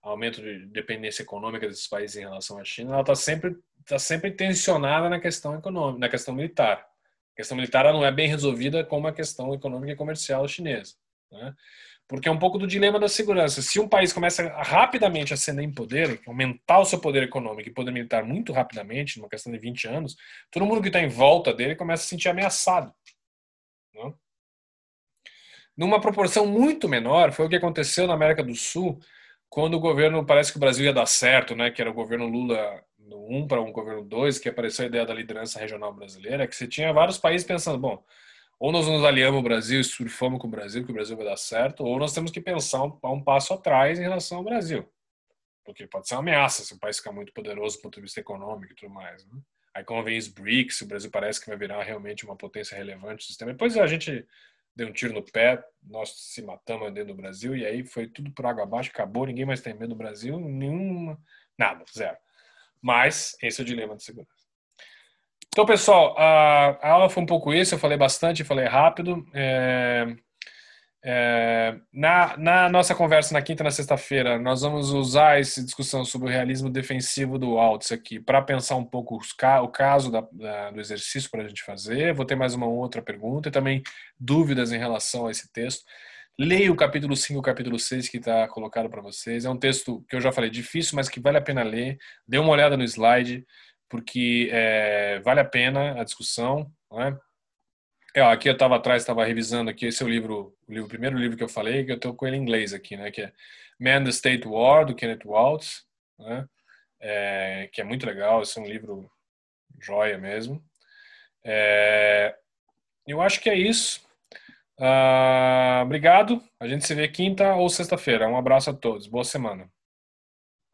aumento de dependência econômica desses países em relação à China, ela está sempre, tá sempre tensionada na questão econômica, na questão militar. A questão militar ela não é bem resolvida como a questão econômica e comercial chinesa, né? Porque é um pouco do dilema da segurança. Se um país começa rapidamente a ascender em poder, aumentar o seu poder econômico e poder militar muito rapidamente, numa questão de vinte anos, todo mundo que está em volta dele começa a se sentir ameaçado, né? Numa proporção muito menor, foi o que aconteceu na América do Sul, quando o governo, parece que o Brasil ia dar certo, né, que era o governo Lula no um para um governo dois, que apareceu a ideia da liderança regional brasileira, que você tinha vários países pensando, bom, ou nós nos aliamos ao Brasil e surfamos com o Brasil, que o Brasil vai dar certo, ou nós temos que pensar um, um passo atrás em relação ao Brasil. Porque pode ser uma ameaça se o país ficar muito poderoso do ponto de vista econômico e tudo mais, né? Aí como vem os BRICS, o Brasil parece que vai virar realmente uma potência relevante no sistema. Depois a gente deu um tiro no pé, nós se matamos dentro do Brasil, e aí foi tudo por água abaixo, acabou, ninguém mais tem medo do Brasil, nenhuma, nada, zero. Mas esse é o dilema de segurança. Então, pessoal, a, a aula foi um pouco isso, eu falei bastante, falei rápido. É, é, na, na nossa conversa na quinta e na sexta-feira, nós vamos usar essa discussão sobre o realismo defensivo do Altz aqui para pensar um pouco os, o caso da, da, do exercício para a gente fazer. Vou ter mais uma outra pergunta e também dúvidas em relação a esse texto. Leia o capítulo cinco e o capítulo seis que está colocado para vocês. É um texto que eu já falei difícil, mas que vale a pena ler. Dê uma olhada no slide, porque é, vale a pena a discussão, não é? É, ó, aqui eu estava atrás, estava revisando aqui, esse é o livro, o livro, o primeiro livro que eu falei, que eu estou com ele em inglês aqui, né? Que é Man, the State War, do Kenneth Waltz, né? É, que é muito legal, esse é um livro joia mesmo. É, eu acho que é isso. Ah, obrigado. A gente se vê quinta ou sexta-feira. Um abraço a todos. Boa semana.